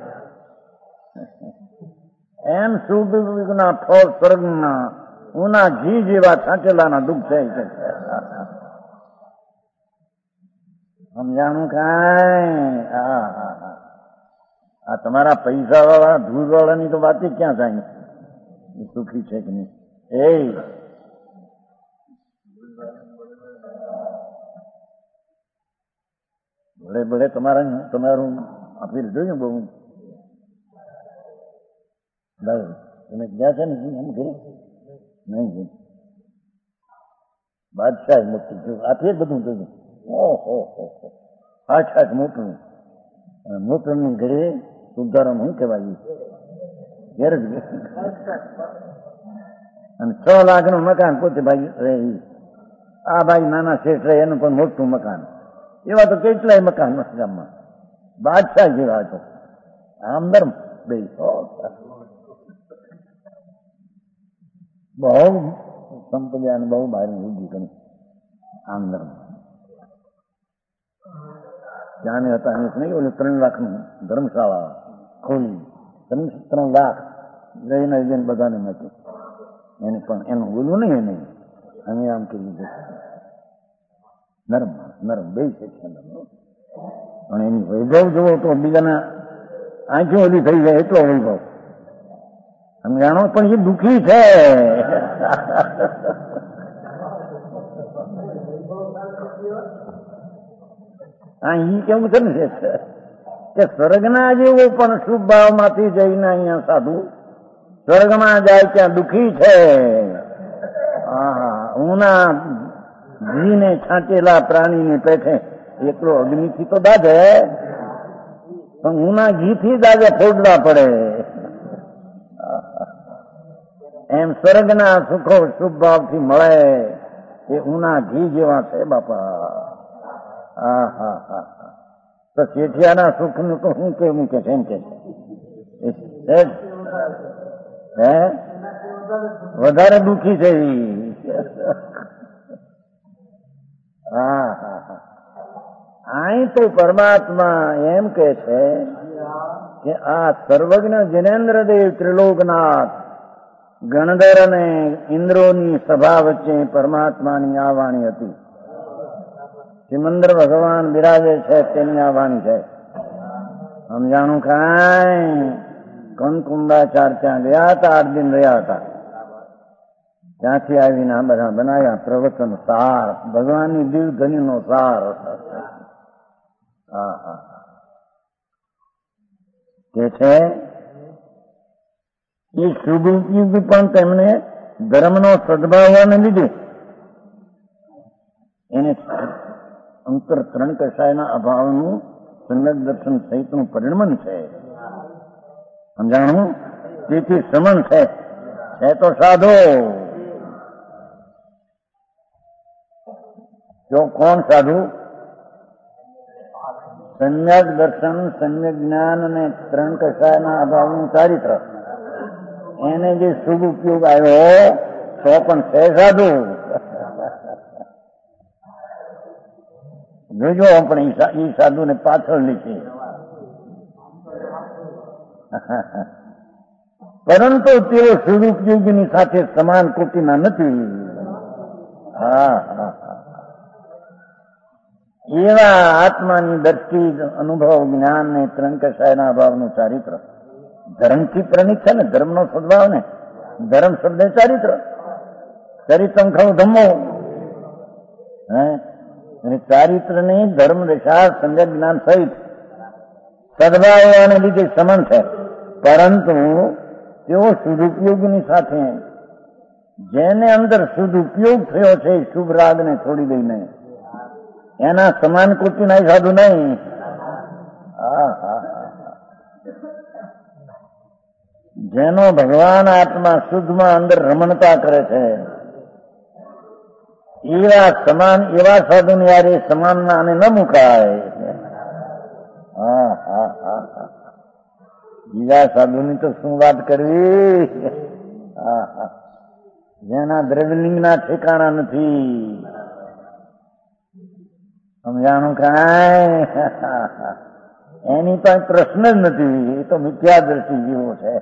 એમ શુદ્ધના ફળ સ્વર્ગના ઊના ઘી જેવા છાંટેલાના દુઃખ છે. સમજાણું કાંઈ? આ તમારા પૈસા વાળા ધૂળ વાળાની તો વાત ક્યાં થાય? એ સુખી છે કે નહીં? ભલે ભલે તમારું આપી જોયું બહુ તમે ગયા છે ને એમ ઘરે નહીં બાદશાહ મોટી આપીએ બધું જોયું. ઓહો આછાછ મોટું મોટું ઘરે સુધારો શું કહેવાય ઘેર જ અને 6 લાખનું મકાન પોતે ભાઈ રહે. આ ભાઈ નાના શેઠ રહે એનું પણ મોટું મકાન. એવા તો કેટલાય મકાન ગામમાં બાદશાહ જેવા હતો. આમ ધર્મ બે બહુ સંપદા અને બહુ બહાર ઉભી કરી આમ ધર્મ જાણે હતા નહીં. ઓલું 3 લાખનું ધર્મશાળા ખોલી 3 લાખ લઈને જઈને બધાને નાખ્યું. એને પણ એનું બોલવું નહીં. એને અમે આમ કરી નરમ નરમ બે છે પણ એની વૈભવ જોવો તો બીજાના આંખો ઓલી થઈ જાય એટલો વૈભવ. તમે જાણો પણ એ દુઃખી છે. હા ઈ કેવું છે ને કે સ્વર્ગના જેવો પણ શુભ ભાવમાંથી જઈને અહીંયા સાધુ સ્વર્ગમાં જાય ત્યાં દુઃખી છે. ઊના ઘીને છાંટેલા પ્રાણીને પેઠે એટલો અગ્નિથી તો દાજે પણ ઊના ઘીથી દાજે ફોડવા પડે. એમ સ્વર્ગના સુખો શુભ ભાવથી મળે એ ઊના ઘી જેવા છે બાપા. તો શેઠિયાના સુખનું તો શું કેવું કે છે એમ કે હે વધારે દુઃખી છે. અહીં તો પરમાત્મા એમ કે છે કે આ સર્વજ્ઞ જિનેન્દ્રદેવ ત્રિલોકનાથ ગણધર અને ઇન્દ્રોની સભા વચ્ચે પરમાત્માની આ વાણી હતી. સિમંદર ભગવાન બિરાજે છે તેની આ વાણી છે. સમજાણું કાંઈ કંકુંડાચાર ત્યાં ગયા હતા, 8 દિન રહ્યા હતા. ત્યાંથી આવીને આ બધા બનાવ્યા પ્રવચન સાર, ભગવાનની દિવ્યધનીનો સાર. કે છે એ શુભ ઉપયોગી પણ તેમને ધર્મનો સદભાવવાને લીધે એને અંતર 3 કષાયના અભાવનું સમ્યક દર્શન સહિતનું પરિણમન છે. સમજાણું? તેથી સમન છે તો સાધો. જો કોણ સાધુ? સમ્યક દર્શન, સમ્યક જ્ઞાન અને 3 કષાયના અભાવનું ચારિત્ર એને જે શુભ ઉપયોગ આવ્યો તો પણ છે સાધુ. જોજો પણ એ સાધુને પાછળ લીધી. પરંતુ તેઓ સદુપયોગીની સાથે સમાન કોટીના નથી. એવા આત્માની દ્રષ્ટિ, અનુભવ, જ્ઞાન ને 3 કષાયના અભાવનું ચારિત્ર ધર્મથી પ્રણીત છે ને. ધર્મનો સદભાવ ને ધર્મ શબ્દ ચારિત્ર. ચરિત્રમ ખરું ધમ્મો. અને ચારિત્રની ધર્મ દશા સંજ્ઞ જ્ઞાન સહિત સદભાવને લીધે સમાન છે. પરંતુ તેઓ સદુપયોગની સાથે જેને અંદર સદુપયોગ થયો છે શુભ રાગને છોડી દઈને એના સમાન કોટીના સાધુ નહીં. જેનો ભગવાન આત્મા શુદ્ધમાં અંદર રમણતા કરે છે એવા સાધુને યારે સમાનના અને ન મુકાય. બીજા સાધુની તો શું વાત કરવી, જેના દ્રવ્યલિંગના ઠેકાણા નથી. સમજાણું કાંઈ? એની પાસે પ્રશ્ન જ નથી. એ તો મિથ્યા દ્રષ્ટિ જેવો છે.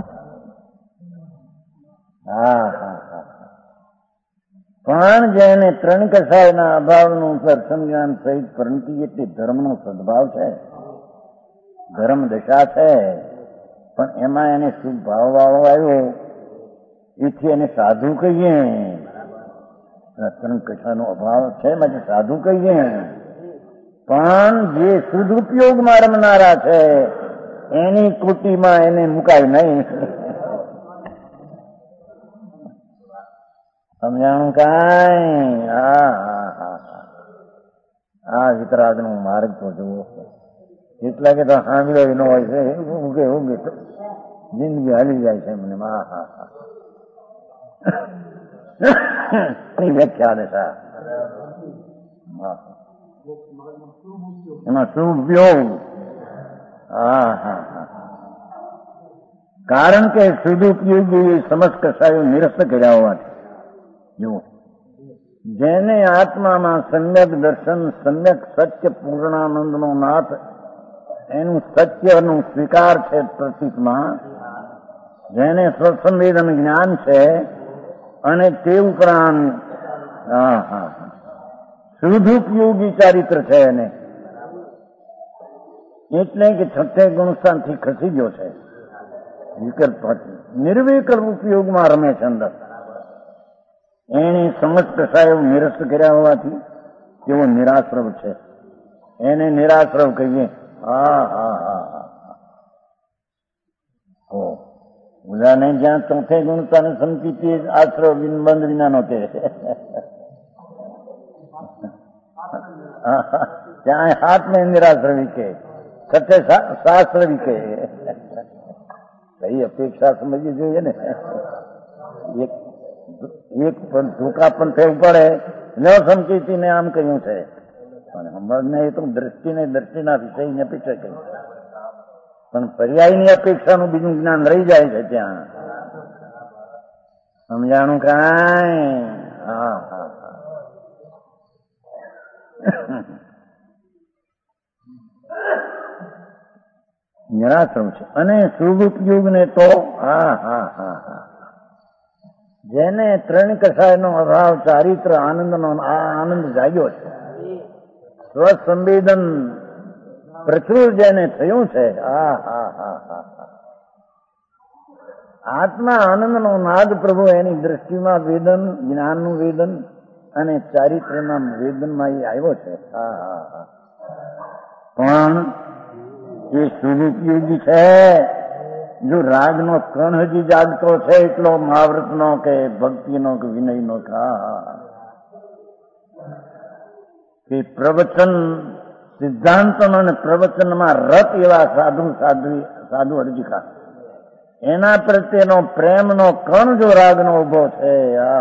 પણ જેને 3 કષાયના અભાવનું દર્શન જ્ઞાન સહિત પરણતી એટલે ધર્મનો સદભાવ છે, ધર્મ દશા છે. પણ એમાં એને શુભ ભાવ વાળો આવ્યો એથી એને સાધુ કહીએ. 3 કષાનો અભાવ છે માટે સાધુ કહીએ. પણ જે સદુપયોગમાં રમનારા છે એની કુટીમાં એને મુકાય નહીં. સમજાણું કાંઈ? આ વિતરાગનો માર્ગ તો જુઓ, એટલા કે તો સાંભળ્યો એનો હોય છે, ઊંઘે જિંદગી હાલી જાય છે મને. હા હા હા, વ્યાખ્યા દે સા એમાં શું ઉપયોગ? હા હા હા, કારણ કે સદુપયોગી સમસ્ત કસાયો નિરસ્ત કર્યા હોવાથી. જુઓ, જેને આત્મામાં સમ્યક દર્શન, સમ્યક સત્ય, પૂર્ણાનંદનો નાથ, એનું સત્યનું સ્વીકાર છે પ્રતીકમાં, જેને સ્વસંવેદન જ્ઞાન છે, અને તે ઉપરાંત સદુપયોગી ચારિત્ર છે એને, એટલે કે છઠ્ઠે ગુણસ્થાનથી ખસી ગયો છે. વિકલ્પ નિર્વિકલ્પ ઉપયોગમાં રમે છે અંદર. એને સમસ્ત કસાયો નિરસ્ત કર્યા હોવાથી તેઓ નિરાશ્રવ છે. એને નિરાશ્રવ કહીએ. હા હા હા હા, ઉદાને જ્યાં ચોથે ગુણતાને સંકિતિ આશ્રવ બિનબંધ વિનાનો કે ત્યાં હાથને નિરાશ્રવી કે, છઠ્ઠે શાસ્ત્ર વિકે. કઈ અપેક્ષા સમજવી જોઈએ ને. એક પણ ટૂંકા પણ થવું પડે ન સમકીતીને આમ કહ્યું છે, પણ અમને એ તો દ્રષ્ટિના વિષયની અપેક્ષા કહી, પણ પર્યાયની અપેક્ષાનું બીજું જ્ઞાન રહી જાય છે ત્યાં. સમજાણું કાંઈ? હા હા હા, નિરાશ્રમ છે. અને શુભ તો હા હા હા હા, જેને ત્રણ કસાયનો અભાવ, ચારિત્ર આનંદનો આનંદ જાગ્યો છે, સ્વસંવેદન પ્રચુર જેને થયું છે. હા હા હા હા, આત્મા આનંદનો નાદ પ્રભુ એની દ્રષ્ટિમાં વેદન, જ્ઞાનનું વેદન અને ચારિત્રના વેદનમાં એ આવ્યો છે. હા હા હા, પણ એ શુભોપયોગી છે. જો રાગનો કણ હજી જાગતો છે, એટલો મહાવ્રતનો કે ભક્તિનો કે વિનયનો કે પ્રવચન સિદ્ધાંતનો અને પ્રવચનમાં રત એવા સાધુ અરજીકા, એના પ્રત્યેનો પ્રેમનો કણ જો રાગનો ઉભો છે,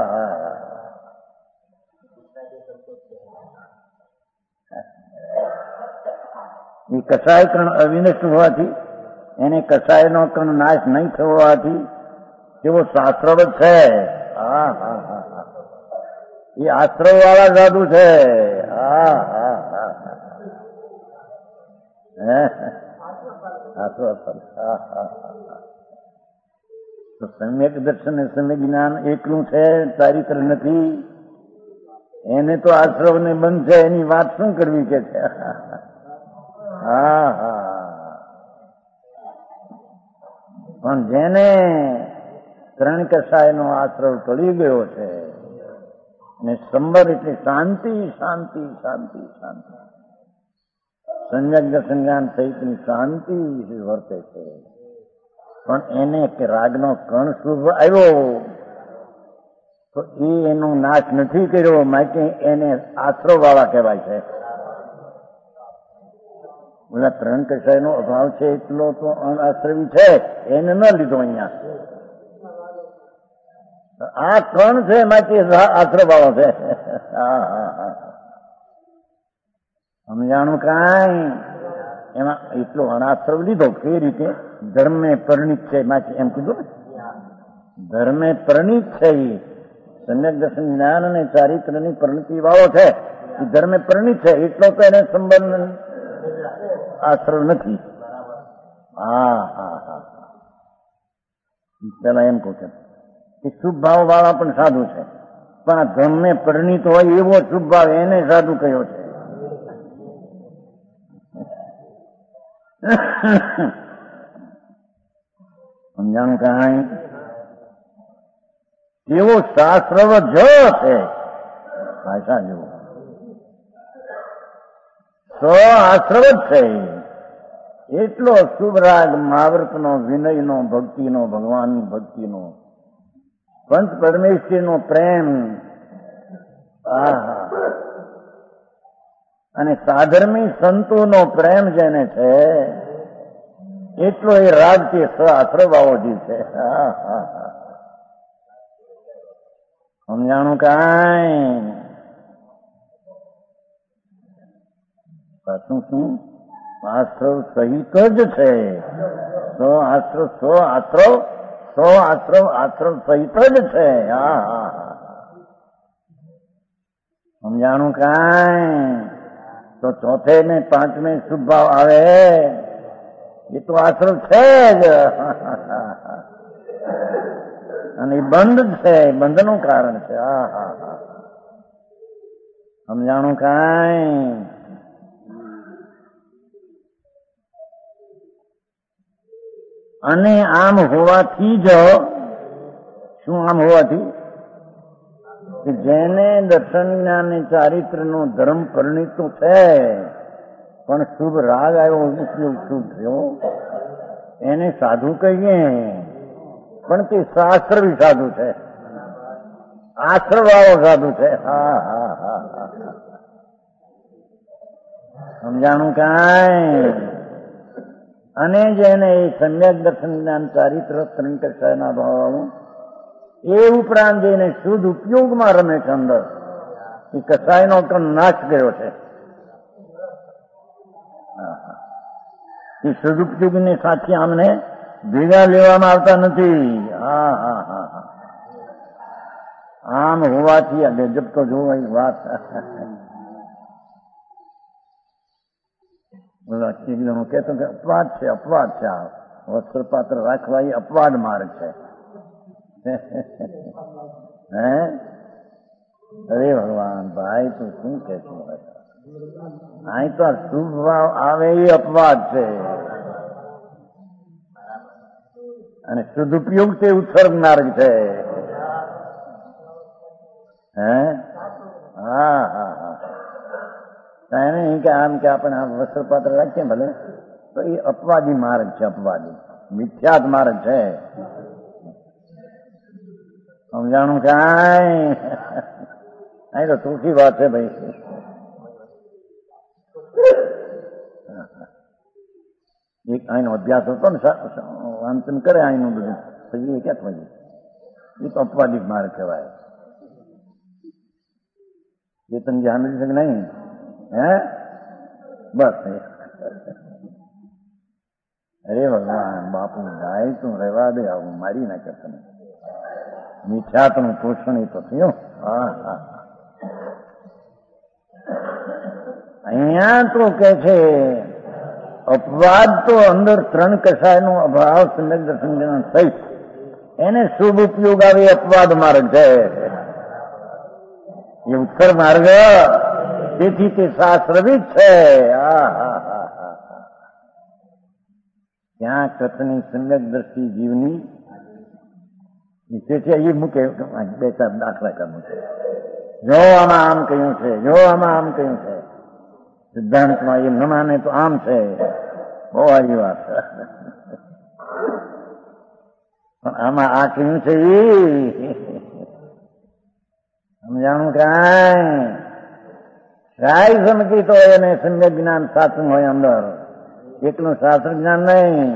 એ કસાય કણ અવિનષ્ટ હોવાથી, એને કસાયનો કણ નાશ નહીં થવાથી તેવો શાસ્ત્રવ છે. હા હા હા હા, એ આશ્રય વાળા સાધુ છે. હા હા હા હા, તો સમ્યક દર્શન અને સમ્યક જ્ઞાન એકલું છે, ચારિત્ર નથી. એને તો આશ્રવને બંધ છે, એની વાત શું કરવી કે છે. હા હા, પણ જેને ત્રણ કસાયનો આશ્રવ ટળી ગયો છે, ને સંબર એટલે શાંતિ શાંતિ શાંતિ શાંતિ, સંયક દર્શન જ્ઞાન સહિતની શાંતિ વર્તે છે. પણ એને કે રાગનો કણ શુભ આવ્યો તો એનો નાશ નથી કર્યો, માટે એને આશ્રવ વાળા કહેવાય છે. ઓલા ત્રણ કસાયનો અભાવ છે એટલો તો અનાશ્રવી છે, એને ન લીધો અહીંયા. આ કણ છે માટે આશ્રવ વાળો છે. હા હા હા, સમજાણું કાંઈ? એમાં એટલો અનાશ્રવ લીધો કઈ રીતે? ધર્મે પરિણિત છે માટે એમ કીધું ને, ધર્મે પરિણિત છે. એ સમ્યક દર્શન જ્ઞાન અને ચારિત્રની પરિણતિ વાળો છે, એ ધર્મે પરિણિત છે એટલો તો એને સંબંધ આશ્રવ નથી. હા હા હા, પેલા એમ કહું છું કે શુભ ભાવ વાળા પણ સાધુ છે, પણ આ ધર્મે પરિણિત હોય એવો શુભ ભાવ એને સાધુ કયો છે. સમજાણું કાંઈ? એવો શાસ્ત્રવ જ છે. ભાષા જેવો તો આશ્રવ જ છે. એટલો શુભ રાગ મહાવ્રતનો, વિનયનો, ભક્તિનો, ભગવાનની ભક્તિનો, પંચ પરમેશ્વરીનો પ્રેમ, અને સાધર્મી સંતોનો પ્રેમ જેને છે એટલો એ રાગથી આશ્રવાવો જીવ છે. સમજાણું કાંઈ? પાછું શું? આશ્રવ સહિત જ છે. આશ્રવ સહિત જ છે. સમજાણું કાંઈ? તો ચોથે ને પાંચમે શુભ ભાવ આવે એ તો આશ્રવ છે જ, અને એ બંધ છે, બંધનું કારણ છે. સમજાણું કાંઈ? અને આમ હોવાથી જ શું આમ હોવાથી કે જેને દર્શન જ્ઞાન ચારિત્ર નો ધર્મ પરિણીતો છે પણ શુભ રાગ આવ્યો, ઉપયોગ શુભ થયો, એને સાધુ કહીએ, પણ તે શાસ્ત્રી સાધુ છે, આશ્રવાળો સાધુ છે. સમજાણું કાંઈ? અને જેને એ સમ્યક દર્શન જ્ઞાન ચારિત્ર ત્રણ કક્ષાના ભાવ એ ઉપરાંત જેને શુદ્ધ ઉપયોગમાં રમે છે અંદર, એ કસાયનો પણ નાશ ગયો છે. એ શુદ્ધ ઉપયોગને સાચી આમને ભેગા લેવામાં આવતા નથી. આમ હોવાથી આ ગજબ તો જોવો એ વાત. એકદમ કહેતો કે અપવાદ છે, અપવાદ છે. આ વસ્ત્રપાત્ર રાખવા એ અપવાદ માર્ગ છે. હે અરે ભગવાન ભાઈ તું શું કે છો? અહીં તો શુભ ભાવ આવે એ અપવાદ છે, અને સદુપયોગ તે ઉત્સર્ગ માર્ગ છે. હે એને નહીં કે આમ કે આપણે આ વસ્ત્રપાત્ર રાખીએ ભલે, તો એ અપવાદી માર્ગ છે, અપવાદી મિથ્યાત માર્ગ છે. સમજાણું કાંઈ? અહીં તો ટૂંકી વાત છે ભાઈ. એક અહીંનો અભ્યાસ હતો ને, વાંચન કરે અહીંનું બધું, પછી એ ક્યાં થઈ એ તો અપવાદિક માર્ગ કહેવાય. એ તમે ધ્યાન નથી શકે નહીં? હે બસ. અરે ભગવાન બાપુ ગાય તું રહેવા દે, આવું મારી નાખે તને. મિથ્યાતનું પોષણ એ તો થયું. અહીંયા તો કે છે અપવાદ તો અંદર ત્રણ કસાયનો અભાવ સમ્યક દર્શન જ્ઞાન સહિત એને શુભ ઉપયોગ આવે અપવાદ માર્ગ છે, એ ઉત્તર માર્ગ. તેથી તે શાસ્ત્રવિદ છે. ત્યાં કથની સમ્યક દ્રષ્ટિ જીવની તેથી એ મૂકે બે ચાર દાખલા કર મૂકે. જો આમાં આમ કહ્યું છે, જો આમાં આમ કહ્યું છે, સિદ્ધાંતમાં એમ ન માને તો આમ છે. બહુ સારી વાત. પણ આમાં આ કહ્યું છે એ સમજાણું કાંઈ? સારી સમજી તો એને સમ્યક જ્ઞાન સાચું હોય અંદર, એકલું શાસ્ત્ર જ્ઞાન નહીં.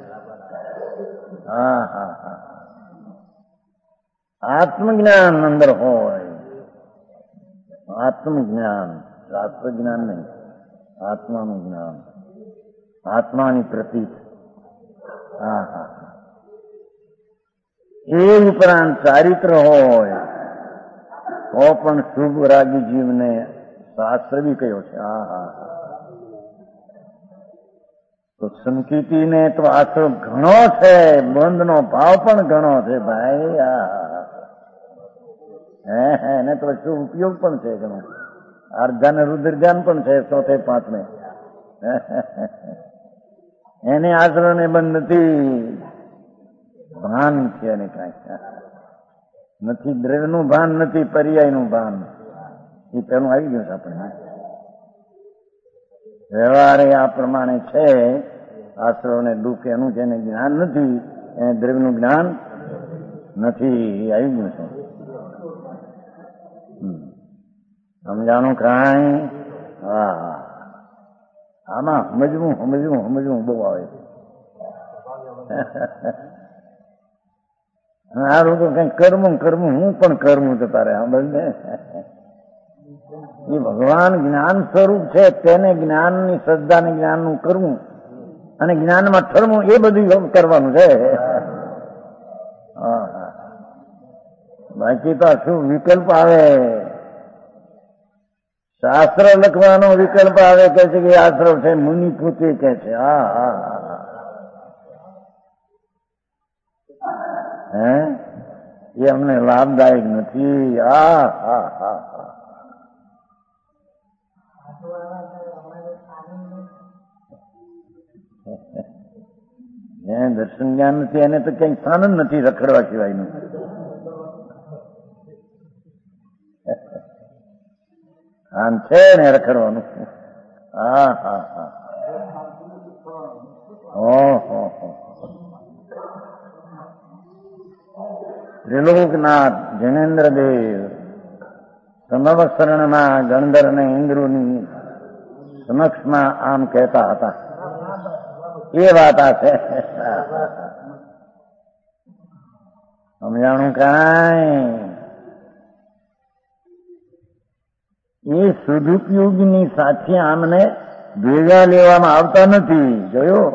આત્મજ્ઞાન અંદર હોય, આત્મજ્ઞાન, શાસ્ત્ર જ્ઞાન નહીં, આત્માનું જ્ઞાન, આત્માની પ્રતીક. એ ઉપરાંત ચારિત્ર હોય તો પણ શુભ રાગી જીવને શાસ્ત્ર બી કયો છે. તો સંકિતિને તો આશ્રમ ઘણો છે, બંધનો ભાવ પણ ઘણો છે ભાઈ. એને તો શું ઉપયોગ પણ છે ઘણો. અર્ધન રુદ્રજાન પણ છે ચોથે પાંચમે. એને આશ્રમ ને બંધ નથી, ભાન છે એને કાંઈ નથી, દ્રવ્યનું ભાન નથી, પર્યાયનું ભાન. એ પેલું આવી ગયું છે આપણે. વ્યવહારે આ પ્રમાણે છે. આશ્રવ ને દુઃખ એનું જેને જ્ઞાન નથી એને દ્રવ્યનું જ્ઞાન નથી. આવી ગયું છે. સમજાણું કાંઈ? હા, આમાં સમજવું બહુ આવે છે. હારું તો કઈ કરવું હું પણ કરવું તો તારે સમજ ને. એ ભગવાન જ્ઞાન સ્વરૂપ છે, તેને જ્ઞાનની શ્રદ્ધાને જ્ઞાનનું કરવું અને જ્ઞાનમાં ઠરવું એ બધું કરવાનું છે. બાકી તો શું વિકલ્પ આવે? શાસ્ત્ર લખવાનો વિકલ્પ આવે કે છે કે આશ્રવ છે, મુનિ પોતે કે છે. એ અમને લાભદાયક નથી. દર્શન જ્ઞાન નથી એને તો કઈ સ્થાન જ નથી રખડવા સિવાયનું. સ્થાન છે ને રખડવાનું. ત્રિલોકનાથ જૈનેન્દ્રદેવ સમવસરણમાં ગણધર ને ઇન્દ્રુની સમક્ષમાં આમ કહેતા હતા. એ વાત આ છે. સમજાણું કાંઈ? એ સદુપયોગની સાથે આમને ભેગા લેવામાં આવતા નથી. જોયો?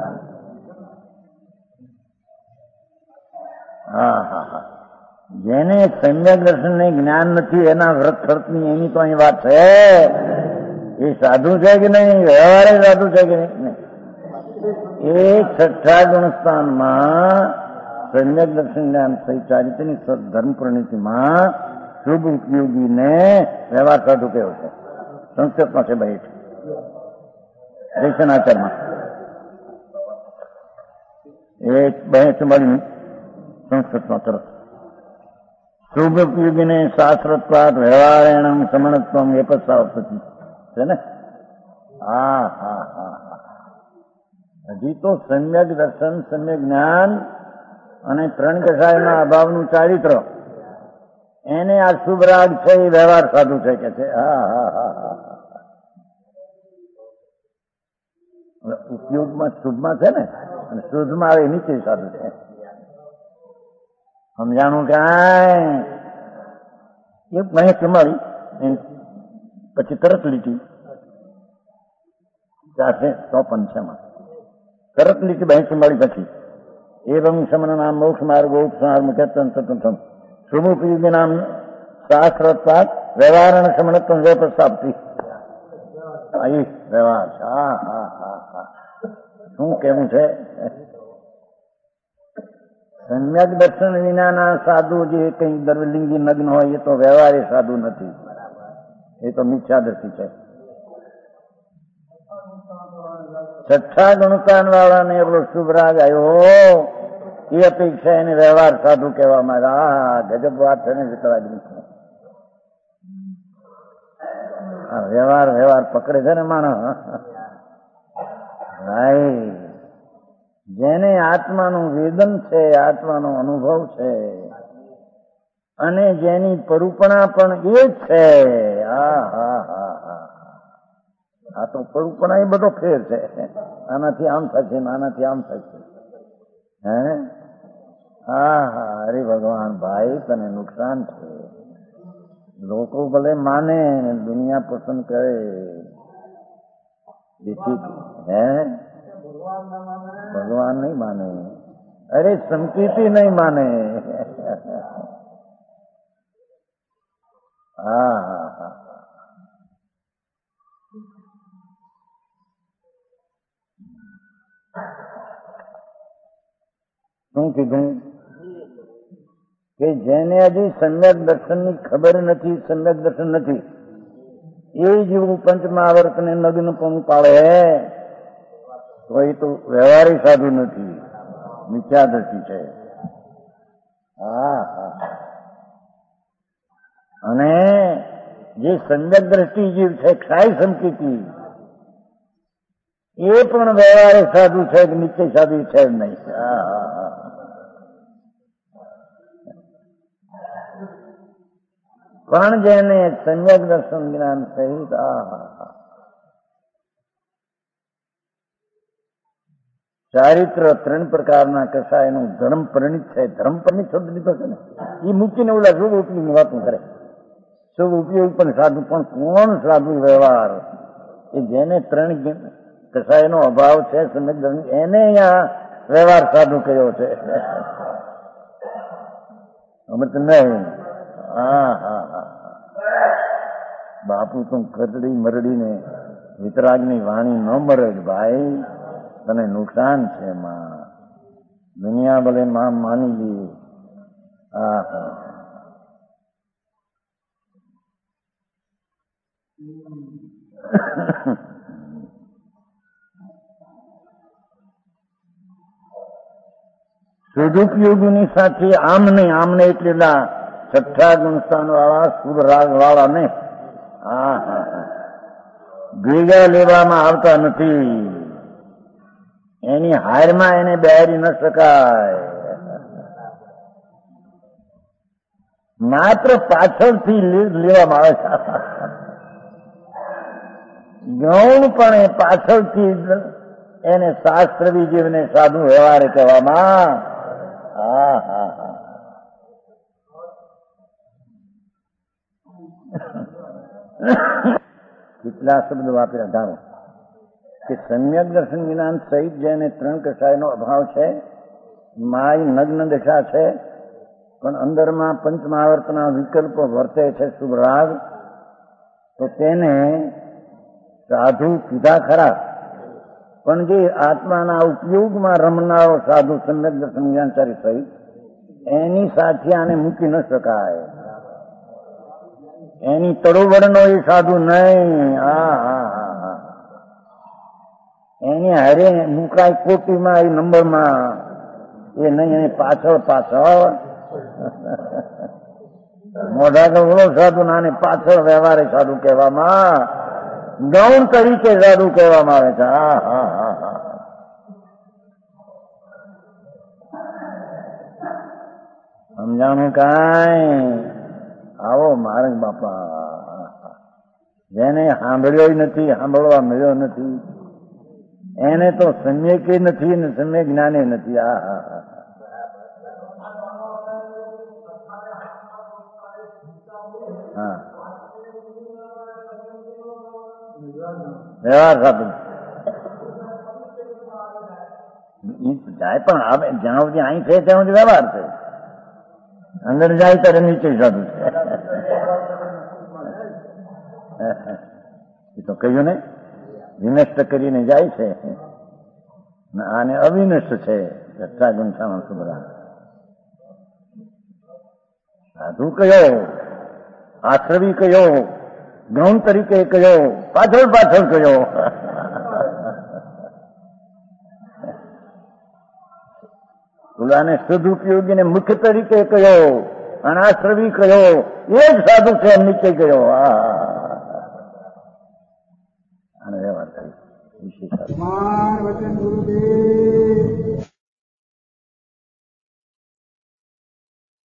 જેને સમ્યક દર્શન ને જ્ઞાન નથી એના વ્રત ખર્ચની એની તો અહીં વાત છે. એ સાધુ છે કે નહીં? વ્યવહારે સાધુ છે કે નહીં? એ છઠ્ઠા ગુણસ્થાનમાં સમ્યક દર્શન જ્ઞાન સહિત ચારિત્રની ધર્મ પ્રણિતિમાં શુભ ઉપયોગીને વ્યવહાર સાધુ કેવો છે? સંસ્કૃતમાં છે ભાઈ, દેશનાચારમાં 1:44 સંસ્કૃતમાં તરફ શુભ ઉપયોગીને શાસ્ત્રત્વાદ વ્યવહારેણમ સમણત્વમ એ પત્તિ છે ને. હજી તો સમ્યક દર્શન, સમ્યક જ્ઞાન અને ત્રણ કષાયના અભાવનું ચારિત્ર એને આ શુભ રાગ છે એ વ્યવહાર સાધુ છે કે છે. ઉપયોગમાં શુભમાં છે ને, અને શુદ્ધમાં આવે નીચે સાધુ છે. સમજાણું કાંઈ? એ મને તમારી પછી તરત લીટી 456 તરત લીટી 42 પછી એવં શમન નામ મોક્ષ માર્ગો ઉપસાર મુખ્યત્વ ચતુર્થમ શુભોપયોગી નામ શાસ્ત્રત્વાદ વ્યવહારણ સમણત્વ જે પ્રસ્થાપતી. વ્યવહાર શું કેવું છે? સમ્યક દર્શન વિનાના સાધુ જે કઈ દર્વલિંગી નગ્ન હોય એ તો વ્યવહારે સાધુ નથી, એ તો મિથ્યાદર્શી છે. છઠ્ઠા ગુણસ્થાન વાળાને એવડો શુભ રાગ આવ્યો એ અપેક્ષા એને વ્યવહાર સાધુ કહેવામાં આવે. ગજબ વાત છે ને વિતરાજની. વ્યવહાર પકડે છે ને માણસ. ભાઈ, જેને આત્માનું વેદન છે, આત્માનો અનુભવ છે, અને જેની પરુપણા પણ એ જ છે. આ તો પરુપણા એ બધો ફેર છે. આનાથી આમ થશે, આનાથી આમ થશે. હરે ભગવાન, ભાઈ તને નુકસાન છે. લોકો ભલે માને, દુનિયા પસંદ કરે, ભગવાન નહીં માને. અરે સંકેતી નહીં માને. શું કીધું કે જેને હજી સમ્યક દર્શનની ખબર નથી, સમ્યક દર્શન નથી, એ જેવું પંચમહાવર્તને નગ્ન પણ પાડે તો એ તો વ્યવહારી સાધુ નથી, મિથ્યાદર્શી છે. અને જે સમ્યક દ્રષ્ટિ જીવ છે, ક્ષાય સંકેતી, એ પણ વ્યવહારે સાધુ છે કે નિશ્ચય સાધુ છે જ નહીં. પણ જેને સમ્યક દર્શન જ્ઞાન સહિત ચારિત્ર 3 પ્રકારના કસાયનું ધર્મ પરિણિત છે. ધર્મ પરિણિત શબ્દ લીધો છે ને, એ મૂકીને ઓલા શુભ ઉપયોગની વાતો કરે. શુભ ઉપયોગ પણ સાધુ, પણ કોણ સાધુ વ્યવહાર એ જેને 3 કસાયનો અભાવ છે સમજ, એને અહીંયા વ્યવહાર સાધુ કયો છે. અમૃત નહીં. હા હા હા, બાપુ તું કદડી મરડીને વિતરાગની વાણી ન મરડ ભાઈ, તને નુકસાન છે. માં દુનિયા ભલે માં માની લી. હા હા, સદુપયોગીની સાથે આમને એટલે છઠ્ઠા ગુણસ્થાન વાળા શુભ રાગ વાળા ને હા હા ભેગા લેવામાં આવતા નથી. એની હારમાં એને બેહારી ન શકાય. માત્ર પાછળથી લેવામાં આવે છે. ગૌણપણે પાછળથી એને શાસ્ત્રવી જીવને સાધુ વ્યવહાર કહેવામાં. હા હા હા, કેટલા શબ્દ વાપર્યા ધારો કે સમ્યક દર્શન જ્ઞાન સહિત જેને 3 કસાયનો અભાવ છે, માય નગ્ન દશા છે, પણ અંદરમાં પંચમહાવર્તના વિકલ્પો વર્તે છે શુભ રાગ, તો તેને સાધુ કીધા ખરા, પણ જે આત્માના ઉપયોગમાં રમનારો સાધુ સમ્યક દર્શન જ્ઞાનચારી સહિત એની સાથે આને મૂકી ન શકાય. એની તળોવડનો એ સાધુ નહીં. હા હા હા હા, એની હારે મુકાય કોટીમાં એ નંબરમાં એ નહીં. એની પાછળ મોઢા તો ઓળો સાધુ નાની પાછળ વ્યવહારે સાધુ કહેવામાં, ગૌણ તરીકે સાધુ કહેવામાં આવે છે. હા હા હા હા, સમજાણું કાંઈ? આવો માર્ગ બાપા, જેને સાંભળ્યો નથી, સાંભળવા મળ્યો નથી, એને તો સમ્યકે નથી ને સમ્યક જ્ઞાને નથી. હા હા હા, હા વ્યવહાર સાથે જાય, પણ આવે જ્યાં સુધી અહીં છે ત્યાં સુધી વ્યવહાર છે. અંદર જાય ત્યારે નીચે સાધુ છે. એ તો કહ્યું ને, વિનષ્ટ કરીને જાય છે, આને અવિનષ્ટ છે. છઠ્ઠા ગુંઠામાં સુભરા સાધુ કયો, આશ્રવી કયો, ગૌણ તરીકે કયો, પાછળ કયો. ઓલાને સદુપયોગીને મુખ્ય તરીકે કયો, અનાશ્રવી કયો, એ જ સાધુ છે એમ નીચે ગયો. આને વ્યવહાર કરી વિશેષ.